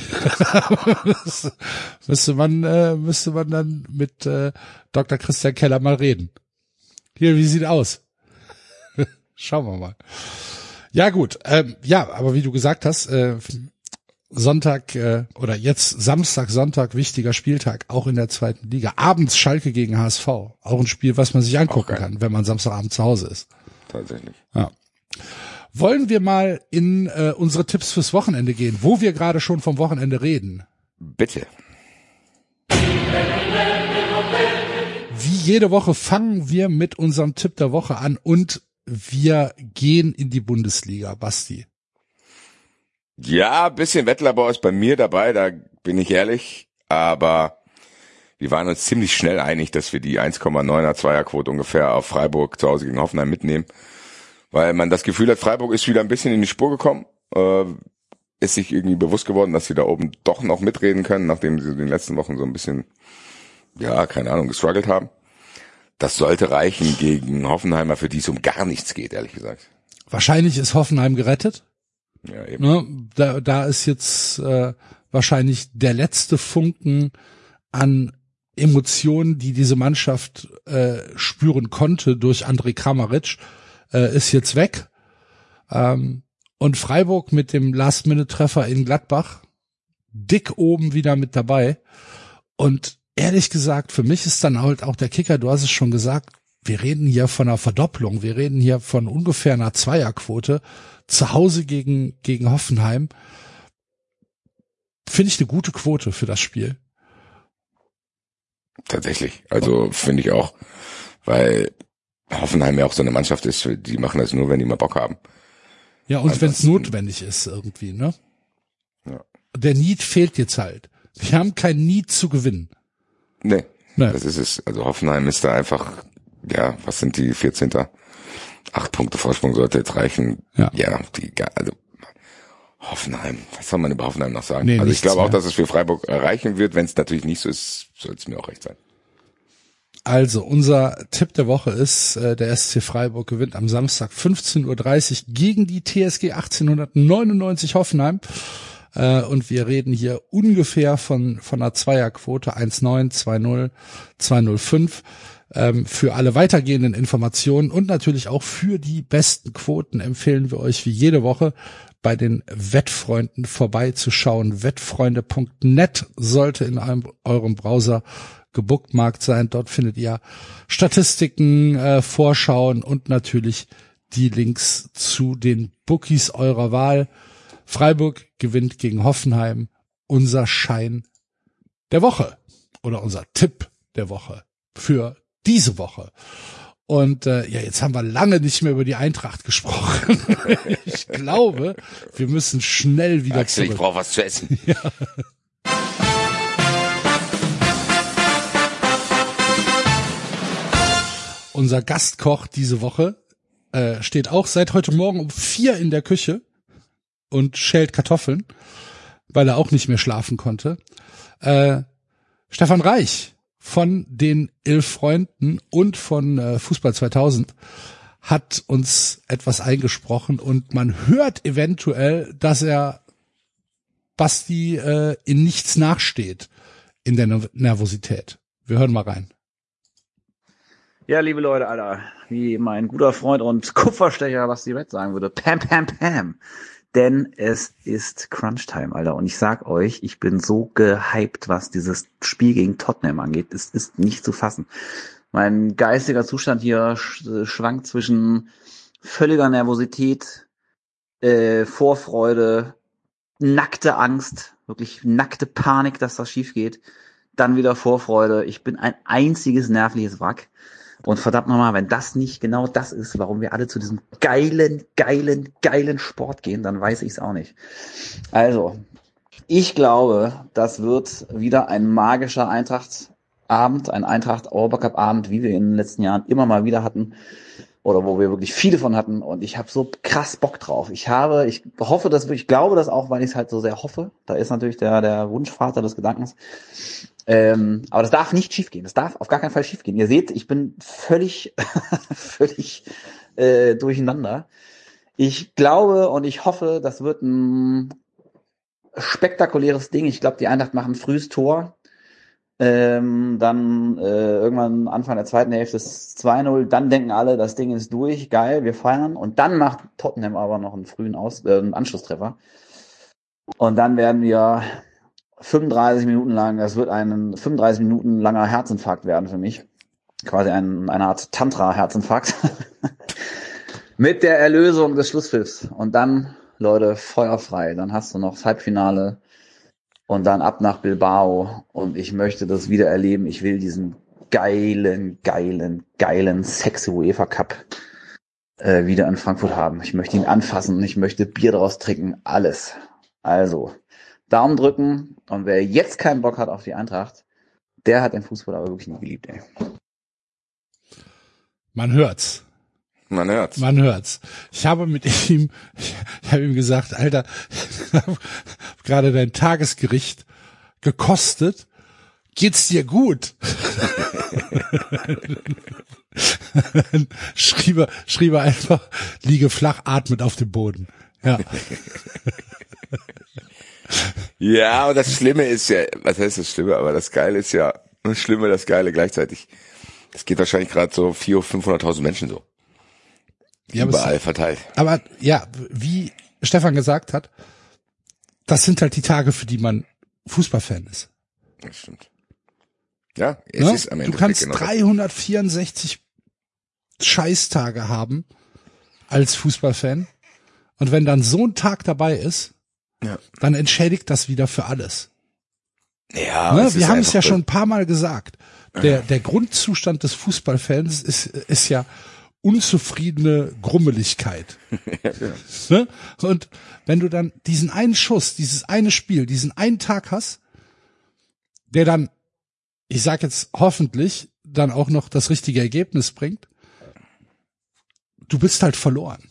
müsste man, äh, müsste man dann mit äh, Doktor Christian Keller mal reden. Hier, wie sieht aus? Schauen wir mal. Ja gut, ähm, ja, aber wie du gesagt hast, äh, Sonntag äh, oder jetzt Samstag, Sonntag, wichtiger Spieltag, auch in der zweiten Liga. Abends Schalke gegen H S V. Auch ein Spiel, was man sich angucken kann, wenn man Samstagabend zu Hause ist. Tatsächlich. Ja. Wollen wir mal in äh, unsere Tipps fürs Wochenende gehen, wo wir gerade schon vom Wochenende reden? Bitte. Wie jede Woche fangen wir mit unserem Tipp der Woche an und wir gehen in die Bundesliga, Basti. Ja, ein bisschen Wettlabor ist bei mir dabei, da bin ich ehrlich, aber wir waren uns ziemlich schnell einig, dass wir die eins Komma neuner Zweierquote ungefähr auf Freiburg zu Hause gegen Hoffenheim mitnehmen, weil man das Gefühl hat, Freiburg ist wieder ein bisschen in die Spur gekommen, äh, ist sich irgendwie bewusst geworden, dass sie da oben doch noch mitreden können, nachdem sie in den letzten Wochen so ein bisschen, ja, keine Ahnung, gestruggelt haben. Das sollte reichen gegen Hoffenheimer, für die es um gar nichts geht, ehrlich gesagt. Wahrscheinlich ist Hoffenheim gerettet. Ja, eben. Ne? Da, da ist jetzt äh, wahrscheinlich der letzte Funken an Emotionen, die diese Mannschaft äh, spüren konnte durch Andrej Kramaric, äh, ist jetzt weg. Ähm, und Freiburg mit dem Last-Minute-Treffer in Gladbach dick oben wieder mit dabei. Und ehrlich gesagt, für mich ist dann halt auch der Kicker, du hast es schon gesagt, wir reden hier von einer Verdopplung, wir reden hier von ungefähr einer Zweierquote zu Hause gegen gegen Hoffenheim. Finde ich eine gute Quote für das Spiel. Tatsächlich. Also finde ich auch, weil Hoffenheim ja auch so eine Mannschaft ist, die machen das nur, wenn die mal Bock haben. Ja, und wenn es Ansonsten- notwendig ist irgendwie, ne? Ja. Der Need fehlt jetzt halt. Wir haben kein Need zu gewinnen. Nee, Nee. das ist es. Also Hoffenheim ist da einfach, ja, was sind die vierzehnter Acht Punkte Vorsprung sollte jetzt reichen. Ja. ja die, also Hoffenheim, was soll man über Hoffenheim noch sagen? Nee, also ich nichts glaube auch, mehr. dass es für Freiburg erreichen wird. Wenn es natürlich nicht so ist, soll es mir auch recht sein. Also, unser Tipp der Woche ist, äh, der S C Freiburg gewinnt am Samstag fünfzehn Uhr dreißig gegen die T S G achtzehnhundertneunundneunzig Hoffenheim. Äh, und wir reden hier ungefähr von von einer Zweierquote eins Komma neun, zwei Komma null, zwei Komma null fünf. Ähm, für alle weitergehenden Informationen und natürlich auch für die besten Quoten empfehlen wir euch wie jede Woche bei den Wettfreunden vorbeizuschauen. Wettfreunde Punkt net sollte in einem, eurem Browser gebookmarkt sein. Dort findet ihr Statistiken, äh, Vorschauen und natürlich die Links zu den Bookies eurer Wahl. Freiburg gewinnt gegen Hoffenheim. Unser Schein der Woche oder unser Tipp der Woche für diese Woche. Und äh, ja, jetzt haben wir lange nicht mehr über die Eintracht gesprochen. Ich glaube, wir müssen schnell wieder Axel, ich zurück. brauche was zu essen. unser Gastkoch diese Woche, äh, steht auch seit heute Morgen um vier in der Küche und schält Kartoffeln, weil er auch nicht mehr schlafen konnte. Äh, Stefan Reich von den Elf Freunden und von äh, Fußball zweitausend hat uns etwas eingesprochen und man hört eventuell, dass er Basti äh, in nichts nachsteht in der Nervosität. Wir hören mal rein. Ja, liebe Leute, Alter, wie mein guter Freund und Kupferstecher Basti Red sagen würde, Pam, Pam, Pam. Denn es ist Crunch-Time, Alter. Und ich sag euch, ich bin so gehypt, was dieses Spiel gegen Tottenham angeht. Es ist nicht zu fassen. Mein geistiger Zustand hier sch- schwankt zwischen völliger Nervosität, äh, Vorfreude, nackte Angst, wirklich nackte Panik, dass das schief geht, dann wieder Vorfreude. Ich bin ein einziges nervliches Wrack. Und verdammt nochmal, wenn das nicht genau das ist, warum wir alle zu diesem geilen, geilen, geilen Sport gehen, dann weiß ich es auch nicht. Also, ich glaube, das wird wieder ein magischer Eintracht-Abend, ein Eintracht-Europacup-Abend, wie wir in den letzten Jahren immer mal wieder hatten. Oder wo wir wirklich viele von hatten. Und ich habe so krass Bock drauf. Ich habe, ich hoffe, dass ich glaube das auch, weil ich es halt so sehr hoffe. Da ist natürlich der, der Wunschvater des Gedankens. Ähm, aber das darf nicht schiefgehen. Das darf auf gar keinen Fall schiefgehen. Ihr seht, ich bin völlig, völlig äh, durcheinander. Ich glaube und ich hoffe, das wird ein spektakuläres Ding. Ich glaube, die Eintracht machen ein frühes Tor. Ähm, dann äh, irgendwann Anfang der zweiten Hälfte ist zwei null. Dann denken alle, das Ding ist durch. Geil, wir feiern. Und dann macht Tottenham aber noch einen frühen Aus äh, einen Anschlusstreffer. Und dann werden wir fünfunddreißig Minuten lang, das wird ein fünfunddreißig Minuten langer Herzinfarkt werden für mich. Quasi ein, eine Art Tantra-Herzinfarkt. Mit der Erlösung des Schlusspfiffs. Und dann, Leute, feuerfrei. Dann hast du noch das Halbfinale und dann ab nach Bilbao. Und ich möchte das wieder erleben. Ich will diesen geilen, geilen, geilen, sexy UEFA Cup äh, wieder in Frankfurt haben. Ich möchte ihn anfassen. Ich möchte Bier draus trinken. Alles. Also, Daumen drücken. Und wer jetzt keinen Bock hat auf die Eintracht, der hat den Fußball aber wirklich nie geliebt, ey. Man hört's. Man hört's. Man hört's. Ich habe mit ihm, ich habe ihm gesagt, Alter, ich habe gerade dein Tagesgericht gekostet. Geht's dir gut? schrieb er, schrieb er einfach, liege flach, atmet auf dem Boden. Ja. Ja, aber das Schlimme ist ja, was heißt das Schlimme, aber das Geile ist ja, das Schlimme, das Geile gleichzeitig. Es geht wahrscheinlich gerade so vierhunderttausend, fünfhunderttausend Menschen so. Ja, überall es, verteilt. Aber ja, wie Stefan gesagt hat, das sind halt die Tage, für die man Fußballfan ist. Das stimmt. Ja, es ne? ist am Ende. Du kannst genau dreihundertvierundsechzig Scheißtage haben als Fußballfan. Und wenn dann so ein Tag dabei ist, ja, dann entschädigt das wieder für alles. Ja, ne? Wir haben es ja schon ein paar Mal gesagt. Der, ja. der Grundzustand des Fußballfans ist, ist ja unzufriedene Grummeligkeit. ja, ja. Ne? Und wenn du dann diesen einen Schuss, dieses eine Spiel, diesen einen Tag hast, der dann, ich sag jetzt hoffentlich, dann auch noch das richtige Ergebnis bringt, du bist halt verloren.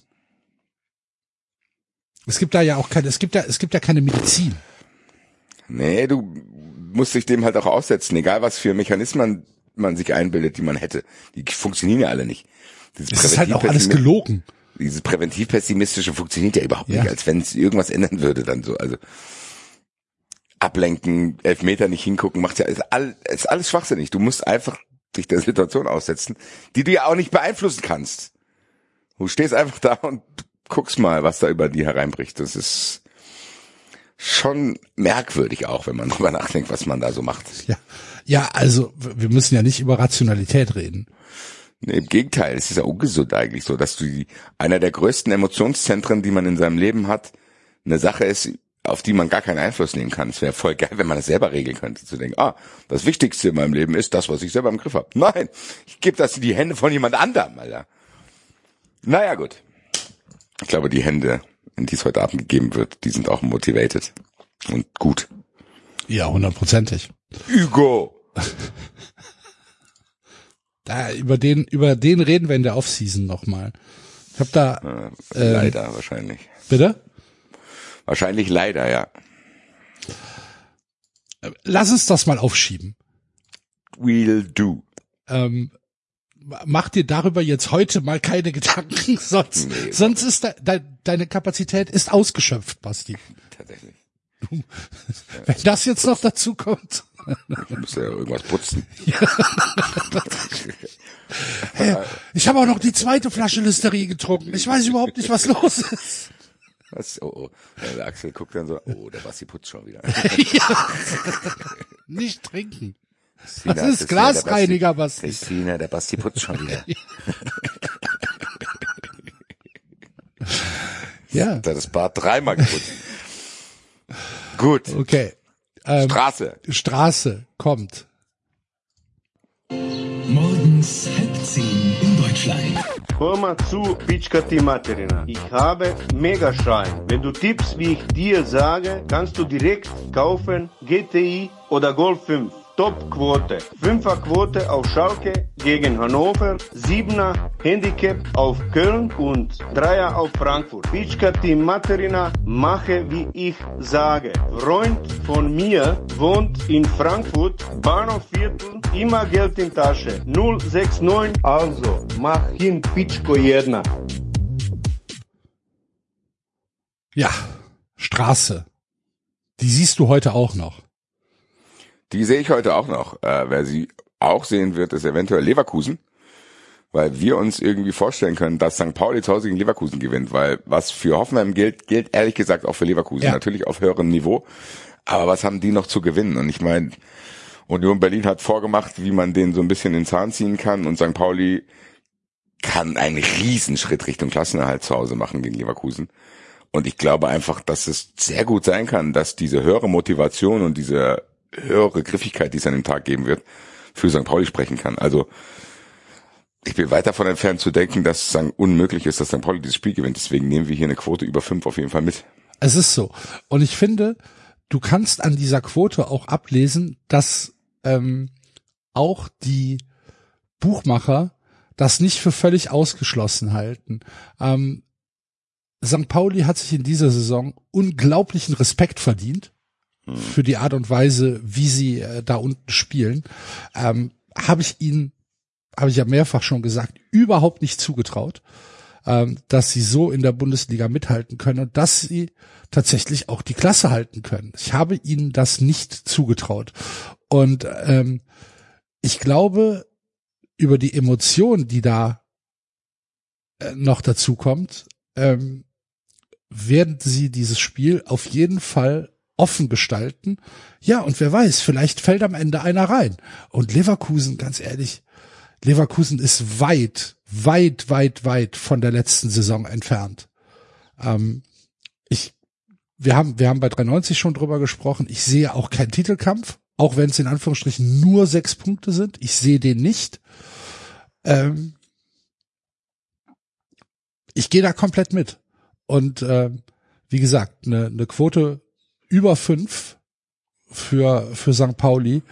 Es gibt da ja auch keine, es gibt ja, es gibt ja keine Medizin. Nee, du musst dich dem halt auch aussetzen, egal was für Mechanismen man sich einbildet, die man hätte. Die funktionieren ja alle nicht. Es ist halt auch alles gelogen. Dieses präventiv-pessimistische funktioniert ja überhaupt ja. nicht, als wenn es irgendwas ändern würde dann so. Also ablenken, Elfmeter nicht hingucken, macht ja ist alles, ist alles schwachsinnig. Du musst einfach dich der Situation aussetzen, die du ja auch nicht beeinflussen kannst. Du stehst einfach da und guckst mal, was da über die hereinbricht. Das ist schon merkwürdig auch, wenn man drüber nachdenkt, was man da so macht. Ja, ja, also wir müssen ja nicht über Rationalität reden. Nee, im Gegenteil, es ist ja ungesund eigentlich so, dass du die, einer der größten Emotionszentren, die man in seinem Leben hat, eine Sache ist, auf die man gar keinen Einfluss nehmen kann. Es wäre voll geil, wenn man das selber regeln könnte, zu denken, ah, das Wichtigste in meinem Leben ist das, was ich selber im Griff habe. Nein, ich gebe das in die Hände von jemand anderem, Alter. Naja, gut. Ich glaube, die Hände, in die es heute Abend gegeben wird, die sind auch motivated und gut. Ja, hundertprozentig. Hugo! Äh, über den, über den reden wir in der Offseason nochmal. Ich hab da, äh, äh, leider wahrscheinlich. Bitte? Wahrscheinlich leider, ja. Lass uns das mal aufschieben. Will do. Ähm, mach dir darüber jetzt heute mal keine Gedanken, sonst, Nee, sonst ist de, de, deine Kapazität ist ausgeschöpft, Basti. Tatsächlich. Wenn das jetzt noch dazu kommt. Ich muss ja irgendwas putzen. Hey, ich habe auch noch die zweite Flasche Listerie getrunken. Ich weiß überhaupt nicht, was los ist. Was? Oh, oh. Ja, der Axel guckt dann so, oh, der Basti putzt schon wieder. Ja. Nicht trinken. Christina, Das ist Christina, Glasreiniger, der Basti. Basti. Christina, der Basti putzt schon wieder. Ja. Hat er das Bad dreimal geputzt. Gut. Okay. Ähm, Straße. Straße kommt. Morgens halb zehn in Deutschland. Hör mal zu, Pichka die Materina. Ich habe Megaschein. Wenn du tippst, wie ich dir sage, kannst du direkt kaufen G T I oder Golf fünf. Top-Quote. Fünfer-Quote auf Schalke gegen Hannover, Siebener Handicap auf Köln und Dreier auf Frankfurt. Pichka Team Materina, mache wie ich sage. Freund von mir wohnt in Frankfurt, Bahnhofviertel, immer Geld in Tasche. null sechs neun, also mach hin Pichko jedna. Ja, Straße. Die siehst du heute auch noch. Die sehe ich heute auch noch. Äh, wer sie auch sehen wird, ist eventuell Leverkusen, weil wir uns irgendwie vorstellen können, dass Sankt Pauli zu Hause gegen Leverkusen gewinnt, weil was für Hoffenheim gilt, gilt ehrlich gesagt auch für Leverkusen. Ja. Natürlich auf höherem Niveau, aber was haben die noch zu gewinnen? Und ich meine, Union Berlin hat vorgemacht, wie man den so ein bisschen in den Zahn ziehen kann, und Sankt Pauli kann einen Riesenschritt Richtung Klassenerhalt zu Hause machen gegen Leverkusen. Und ich glaube einfach, dass es sehr gut sein kann, dass diese höhere Motivation und diese höhere Griffigkeit, die es an dem Tag geben wird, für Sankt Pauli sprechen kann. Also ich bin weit davon entfernt zu denken, dass es unmöglich ist, dass Sankt Pauli dieses Spiel gewinnt. Deswegen nehmen wir hier eine Quote über fünf auf jeden Fall mit. Es ist so. Und ich finde, du kannst an dieser Quote auch ablesen, dass ähm, auch die Buchmacher das nicht für völlig ausgeschlossen halten. Ähm, Sankt Pauli hat sich in dieser Saison unglaublichen Respekt verdient für die Art und Weise, wie sie äh, da unten spielen. Ähm, habe ich ihnen, habe ich ja mehrfach schon gesagt, überhaupt nicht zugetraut, ähm, dass sie so in der Bundesliga mithalten können und dass sie tatsächlich auch die Klasse halten können. Ich habe ihnen das nicht zugetraut. Und ähm, ich glaube, über die Emotion, die da äh, noch dazu kommt, ähm, werden sie dieses Spiel auf jeden Fall offen gestalten. Ja, und wer weiß, vielleicht fällt am Ende einer rein. Und Leverkusen, ganz ehrlich, Leverkusen ist weit, weit, weit, weit von der letzten Saison entfernt. Ähm, ich, wir haben, wir haben bei dreiundneunzig schon drüber gesprochen. Ich sehe auch keinen Titelkampf, auch wenn es in Anführungsstrichen nur sechs Punkte sind. Ich sehe den nicht. Ähm, ich gehe da komplett mit. Und äh, wie gesagt, eine ne Quote über fünf für für Sankt Pauli,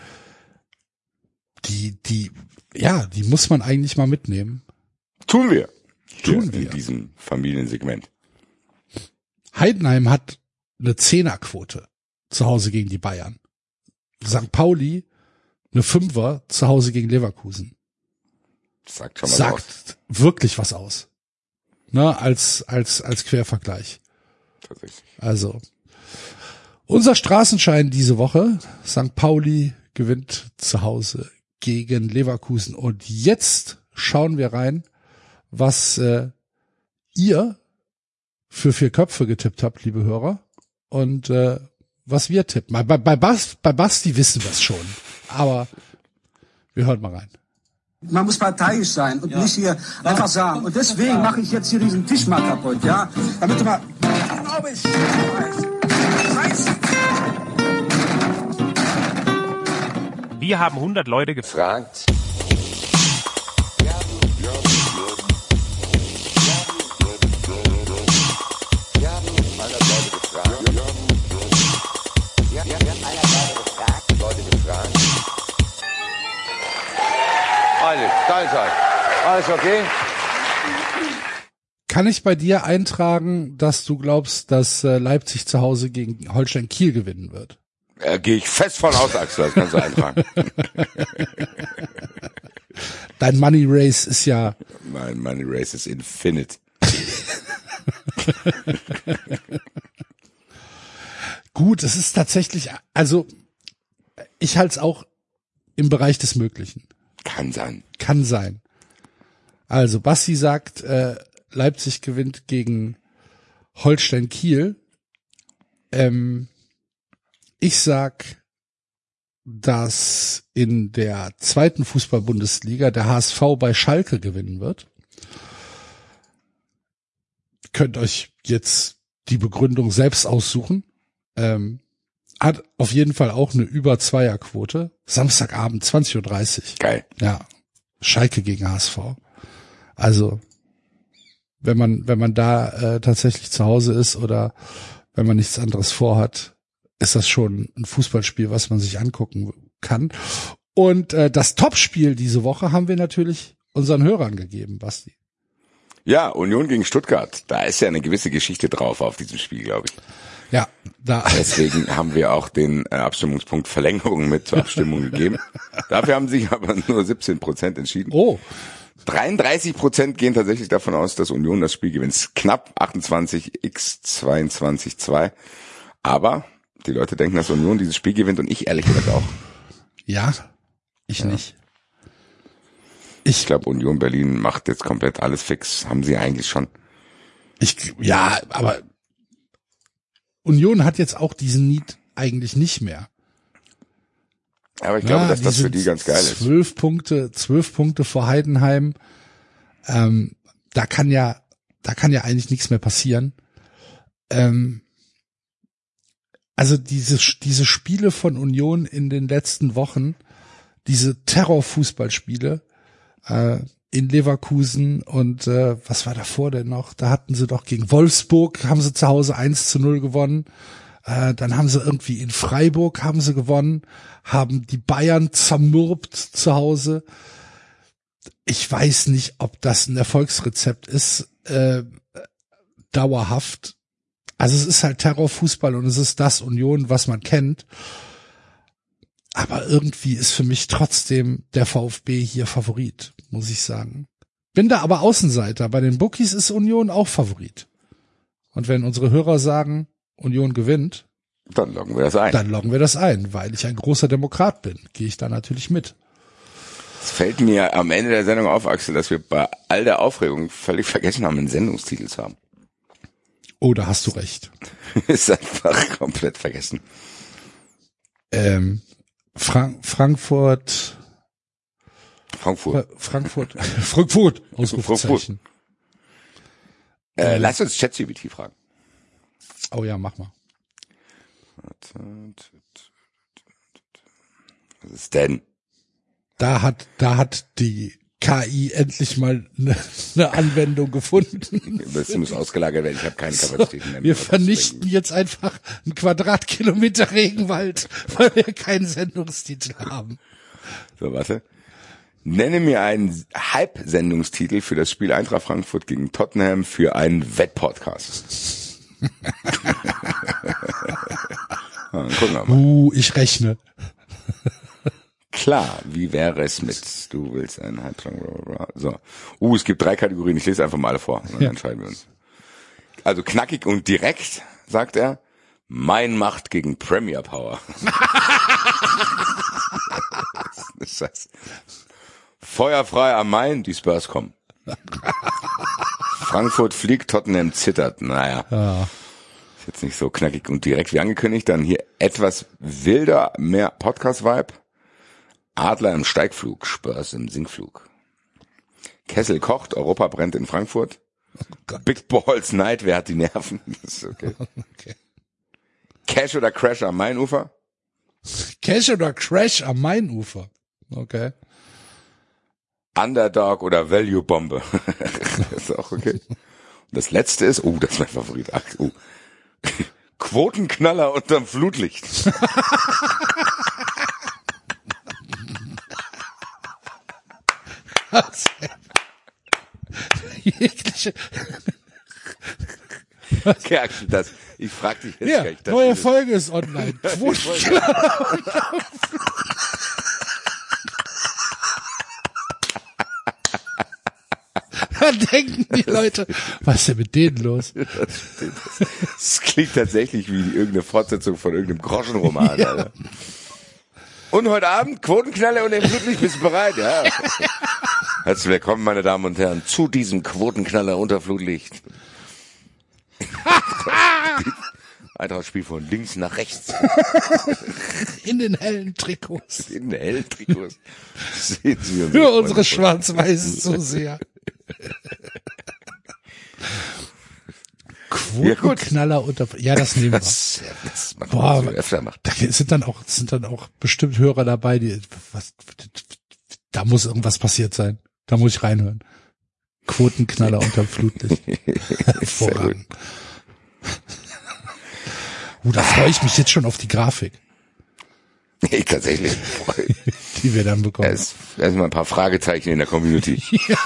die die ja, die muss man eigentlich mal mitnehmen. Tun wir. Tun Hier wir. in diesem Familiensegment. Heidenheim hat eine Zehnerquote zu Hause gegen die Bayern. Sankt Pauli eine Fünfer zu Hause gegen Leverkusen. Das sagt schon mal Sagt was. wirklich was aus. Ne, als als als Quervergleich. Tatsächlich. Also unser Straßenschein diese Woche. Sankt Pauli gewinnt zu Hause gegen Leverkusen. Und jetzt schauen wir rein, was äh, ihr für vier Köpfe getippt habt, liebe Hörer. Und äh, was wir tippen. Bei, bei, Bas, bei Basti wissen wir es schon. Aber wir hören mal rein. Man muss parteiisch sein und ja. nicht hier einfach sagen. Und deswegen mache ich jetzt hier diesen Tisch mal kaputt, ja? Damit du mal... Wir haben hundert Leute gefragt. Also, Valentin. Alles okay? Kann ich bei dir eintragen, dass du glaubst, dass äh, Leipzig zu Hause gegen Holstein Kiel gewinnen wird? Äh, Gehe ich fest von aus, Axel, das kannst du eintragen. Dein Money Race ist ja... Mein Money Race ist infinite. Gut, es ist tatsächlich, also ich halte es auch im Bereich des Möglichen. Kann sein. Kann sein. Also Basti sagt, äh, Leipzig gewinnt gegen Holstein Kiel. Ähm, ich sag, dass in der zweiten Fußball-Bundesliga der H S V bei Schalke gewinnen wird. Könnt euch jetzt die Begründung selbst aussuchen. Ähm, hat auf jeden Fall auch eine Über-Zweier-Quote. Samstagabend, zwanzig Uhr dreißig. Geil. Ja. Schalke gegen H S V. Also, wenn man, wenn man da äh, tatsächlich zu Hause ist oder wenn man nichts anderes vorhat, ist das schon ein Fußballspiel, was man sich angucken kann. Und äh, das Topspiel diese Woche haben wir natürlich unseren Hörern gegeben, Basti. Ja, Union gegen Stuttgart. Da ist ja eine gewisse Geschichte drauf auf diesem Spiel, glaube ich. Ja, da. Deswegen haben wir auch den äh, Abstimmungspunkt Verlängerung mit zur Abstimmung gegeben. Dafür haben sich aber nur siebzehn Prozent entschieden. Oh. dreiunddreißig Prozent gehen tatsächlich davon aus, dass Union das Spiel gewinnt. Knapp achtundzwanzig x zweiundzwanzig zwei. Aber die Leute denken, dass Union dieses Spiel gewinnt und ich ehrlich gesagt auch. Ja, ich ja. nicht. Ich glaube, Union Berlin macht jetzt komplett alles fix. Haben sie eigentlich schon. Ich, ja, aber Union hat jetzt auch diesen Need eigentlich nicht mehr. Aber ich glaube, ja, dass das für die ganz geil ist. Zwölf Punkte, zwölf Punkte vor Heidenheim. Ähm, da kann ja, da kann ja eigentlich nichts mehr passieren. Ähm, also diese, diese Spiele von Union in den letzten Wochen, diese Terrorfußballspiele, äh, in Leverkusen und äh, was war davor denn noch? Da hatten sie doch gegen Wolfsburg, haben sie zu Hause eins zu null gewonnen. Äh, dann haben sie irgendwie in Freiburg haben sie gewonnen, haben die Bayern zermürbt zu Hause. Ich weiß nicht, ob das ein Erfolgsrezept ist, äh, dauerhaft. Also es ist halt Terrorfußball und es ist das Union, was man kennt. Aber irgendwie ist für mich trotzdem der VfB hier Favorit, muss ich sagen. Bin da aber Außenseiter. Bei den Bookies ist Union auch Favorit. Und wenn unsere Hörer sagen, Union gewinnt, dann loggen wir das ein. Dann loggen wir das ein, weil ich ein großer Demokrat bin. Gehe ich da natürlich mit. Es fällt mir am Ende der Sendung auf, Axel, dass wir bei all der Aufregung völlig vergessen haben, einen Sendungstitel zu haben. Oh, da hast du recht. Ist einfach komplett vergessen. Ähm, Frank- Frankfurt. Frankfurt. Frankfurt. Frankfurt. Ausrufezeichen. Äh, ähm. Lass uns ChatGPT fragen. Oh ja, mach mal. Was ist denn? Da hat, da hat die K I endlich mal eine, eine Anwendung gefunden. Das muss ausgelagert werden. Ich habe keine Kapazitäten mehr. Wir vernichten jetzt einfach einen Quadratkilometer Regenwald, weil wir keinen Sendungstitel haben. So, warte. Nenne mir einen Halbsendungstitel für das Spiel Eintracht Frankfurt gegen Tottenham für einen Wettpodcast. Ah, gucken wir mal. Uh, ich rechne. Klar, wie wäre es mit, du willst einen Halbsong, so. Uh, es gibt drei Kategorien, ich lese einfach mal alle vor, und dann ja. entscheiden wir uns. Also knackig und direkt, sagt er, mein Macht gegen Premier Power. Das ist das. Feuerfrei am Main, die Spurs kommen. Frankfurt fliegt, Tottenham zittert, naja. Ja. Ist jetzt nicht so knackig und direkt wie angekündigt, dann hier etwas wilder, mehr Podcast-Vibe. Adler im Steigflug, Spurs im Sinkflug. Kessel kocht, Europa brennt in Frankfurt. Oh Big Balls Night, wer hat die Nerven? Das ist okay. okay. Cash oder Crash am Mainufer? Cash oder Crash am Mainufer. Okay. Underdog oder Value Bombe. Das ist auch okay. Und das letzte ist, oh, das ist mein Favorit. Ach, oh. Quotenknaller unterm Flutlicht. Jegliche. Okay, Axel, das, ich frag dich jetzt Ja, gleich. Das neue ist- Folge ist online. Da denken die Leute, was ist denn mit denen los? Das klingt tatsächlich wie irgendeine Fortsetzung von irgendeinem Groschenroman, Ja. Alter. Und heute Abend Quotenknaller und Flutlicht, bist du bereit? Ja. Herzlich willkommen, meine Damen und Herren, zu diesem Quotenknaller unter Flutlicht. Eintracht-Spiel von links nach rechts. In den hellen Trikots. In den hellen Trikots. Sehen Sie unsere Für Freunde unsere von- Schwarz-Weißen so sehr. Quotenknaller unter, ja, das nehmen wir. Das, ja, das machen Boah, wir so öfter macht. Da sind dann auch, sind dann auch bestimmt Hörer dabei, die, was, da muss irgendwas passiert sein. Da muss ich reinhören. Quotenknaller unterm Flutlicht. Hervorragend. Uh, da freue ich mich jetzt schon auf die Grafik, Nee, tatsächlich. die wir dann bekommen. Erst, erstmal ein paar Fragezeichen in der Community.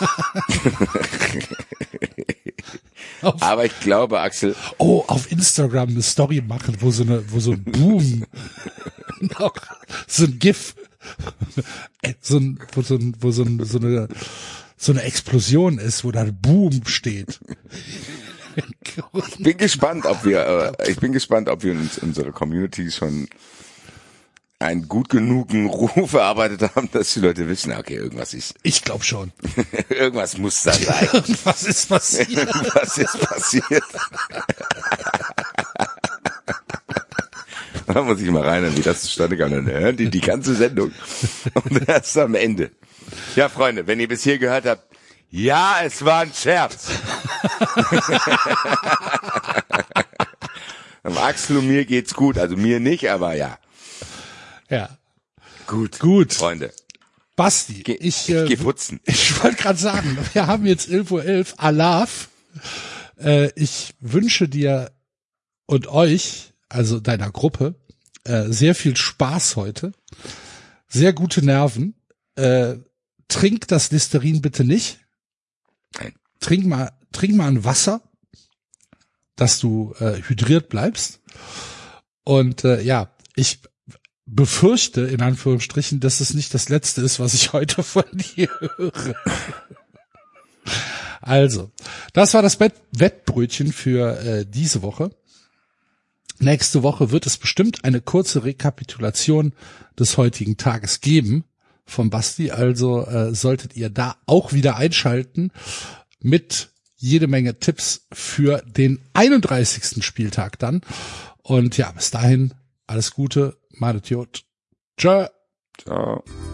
Auf, Aber ich glaube, Axel, oh, auf Instagram eine Story machen, wo so eine, wo so ein Boom, noch, so ein GIF, äh, so ein, wo so ein, wo so ein, so eine, so eine Explosion ist, wo da ein Boom steht. ich bin gespannt, ob wir, äh, ich bin gespannt, ob wir uns unsere Community schon einen gut genugen Ruf erarbeitet haben, dass die Leute wissen, okay, irgendwas ist, Ich glaube schon. irgendwas muss da sein. Irgendwas ist passiert. Irgendwas ist passiert. Da muss ich mal rein, wie das zustande kam. Dann hören die die ganze Sendung. Und erst am Ende. Ja, Freunde, wenn ihr bis hier gehört habt, ja, es war ein Scherz. Am Axel und mir geht's gut. Also mir nicht, aber ja. Ja. Gut. Gut. Freunde. Basti, Geh, ich, ich äh, geh putzen. ich wollte gerade sagen, wir haben jetzt elf Uhr elf, Alaf. Äh, ich wünsche dir und euch, also deiner Gruppe, äh, sehr viel Spaß heute. Sehr gute Nerven. Äh, trink das Listerin bitte nicht. Nein. Trink mal, trink mal ein Wasser, dass du äh, hydriert bleibst. Und äh, ja, ich befürchte, in Anführungsstrichen, dass es nicht das Letzte ist, was ich heute von dir höre. Also, das war das Wett- Wettbrötchen für äh, diese Woche. Nächste Woche wird es bestimmt eine kurze Rekapitulation des heutigen Tages geben vom Basti. Also äh, solltet ihr da auch wieder einschalten mit jede Menge Tipps für den einunddreißigsten Spieltag dann. Und ja, bis dahin alles Gute. Madet Jod. Tschö. Ciao.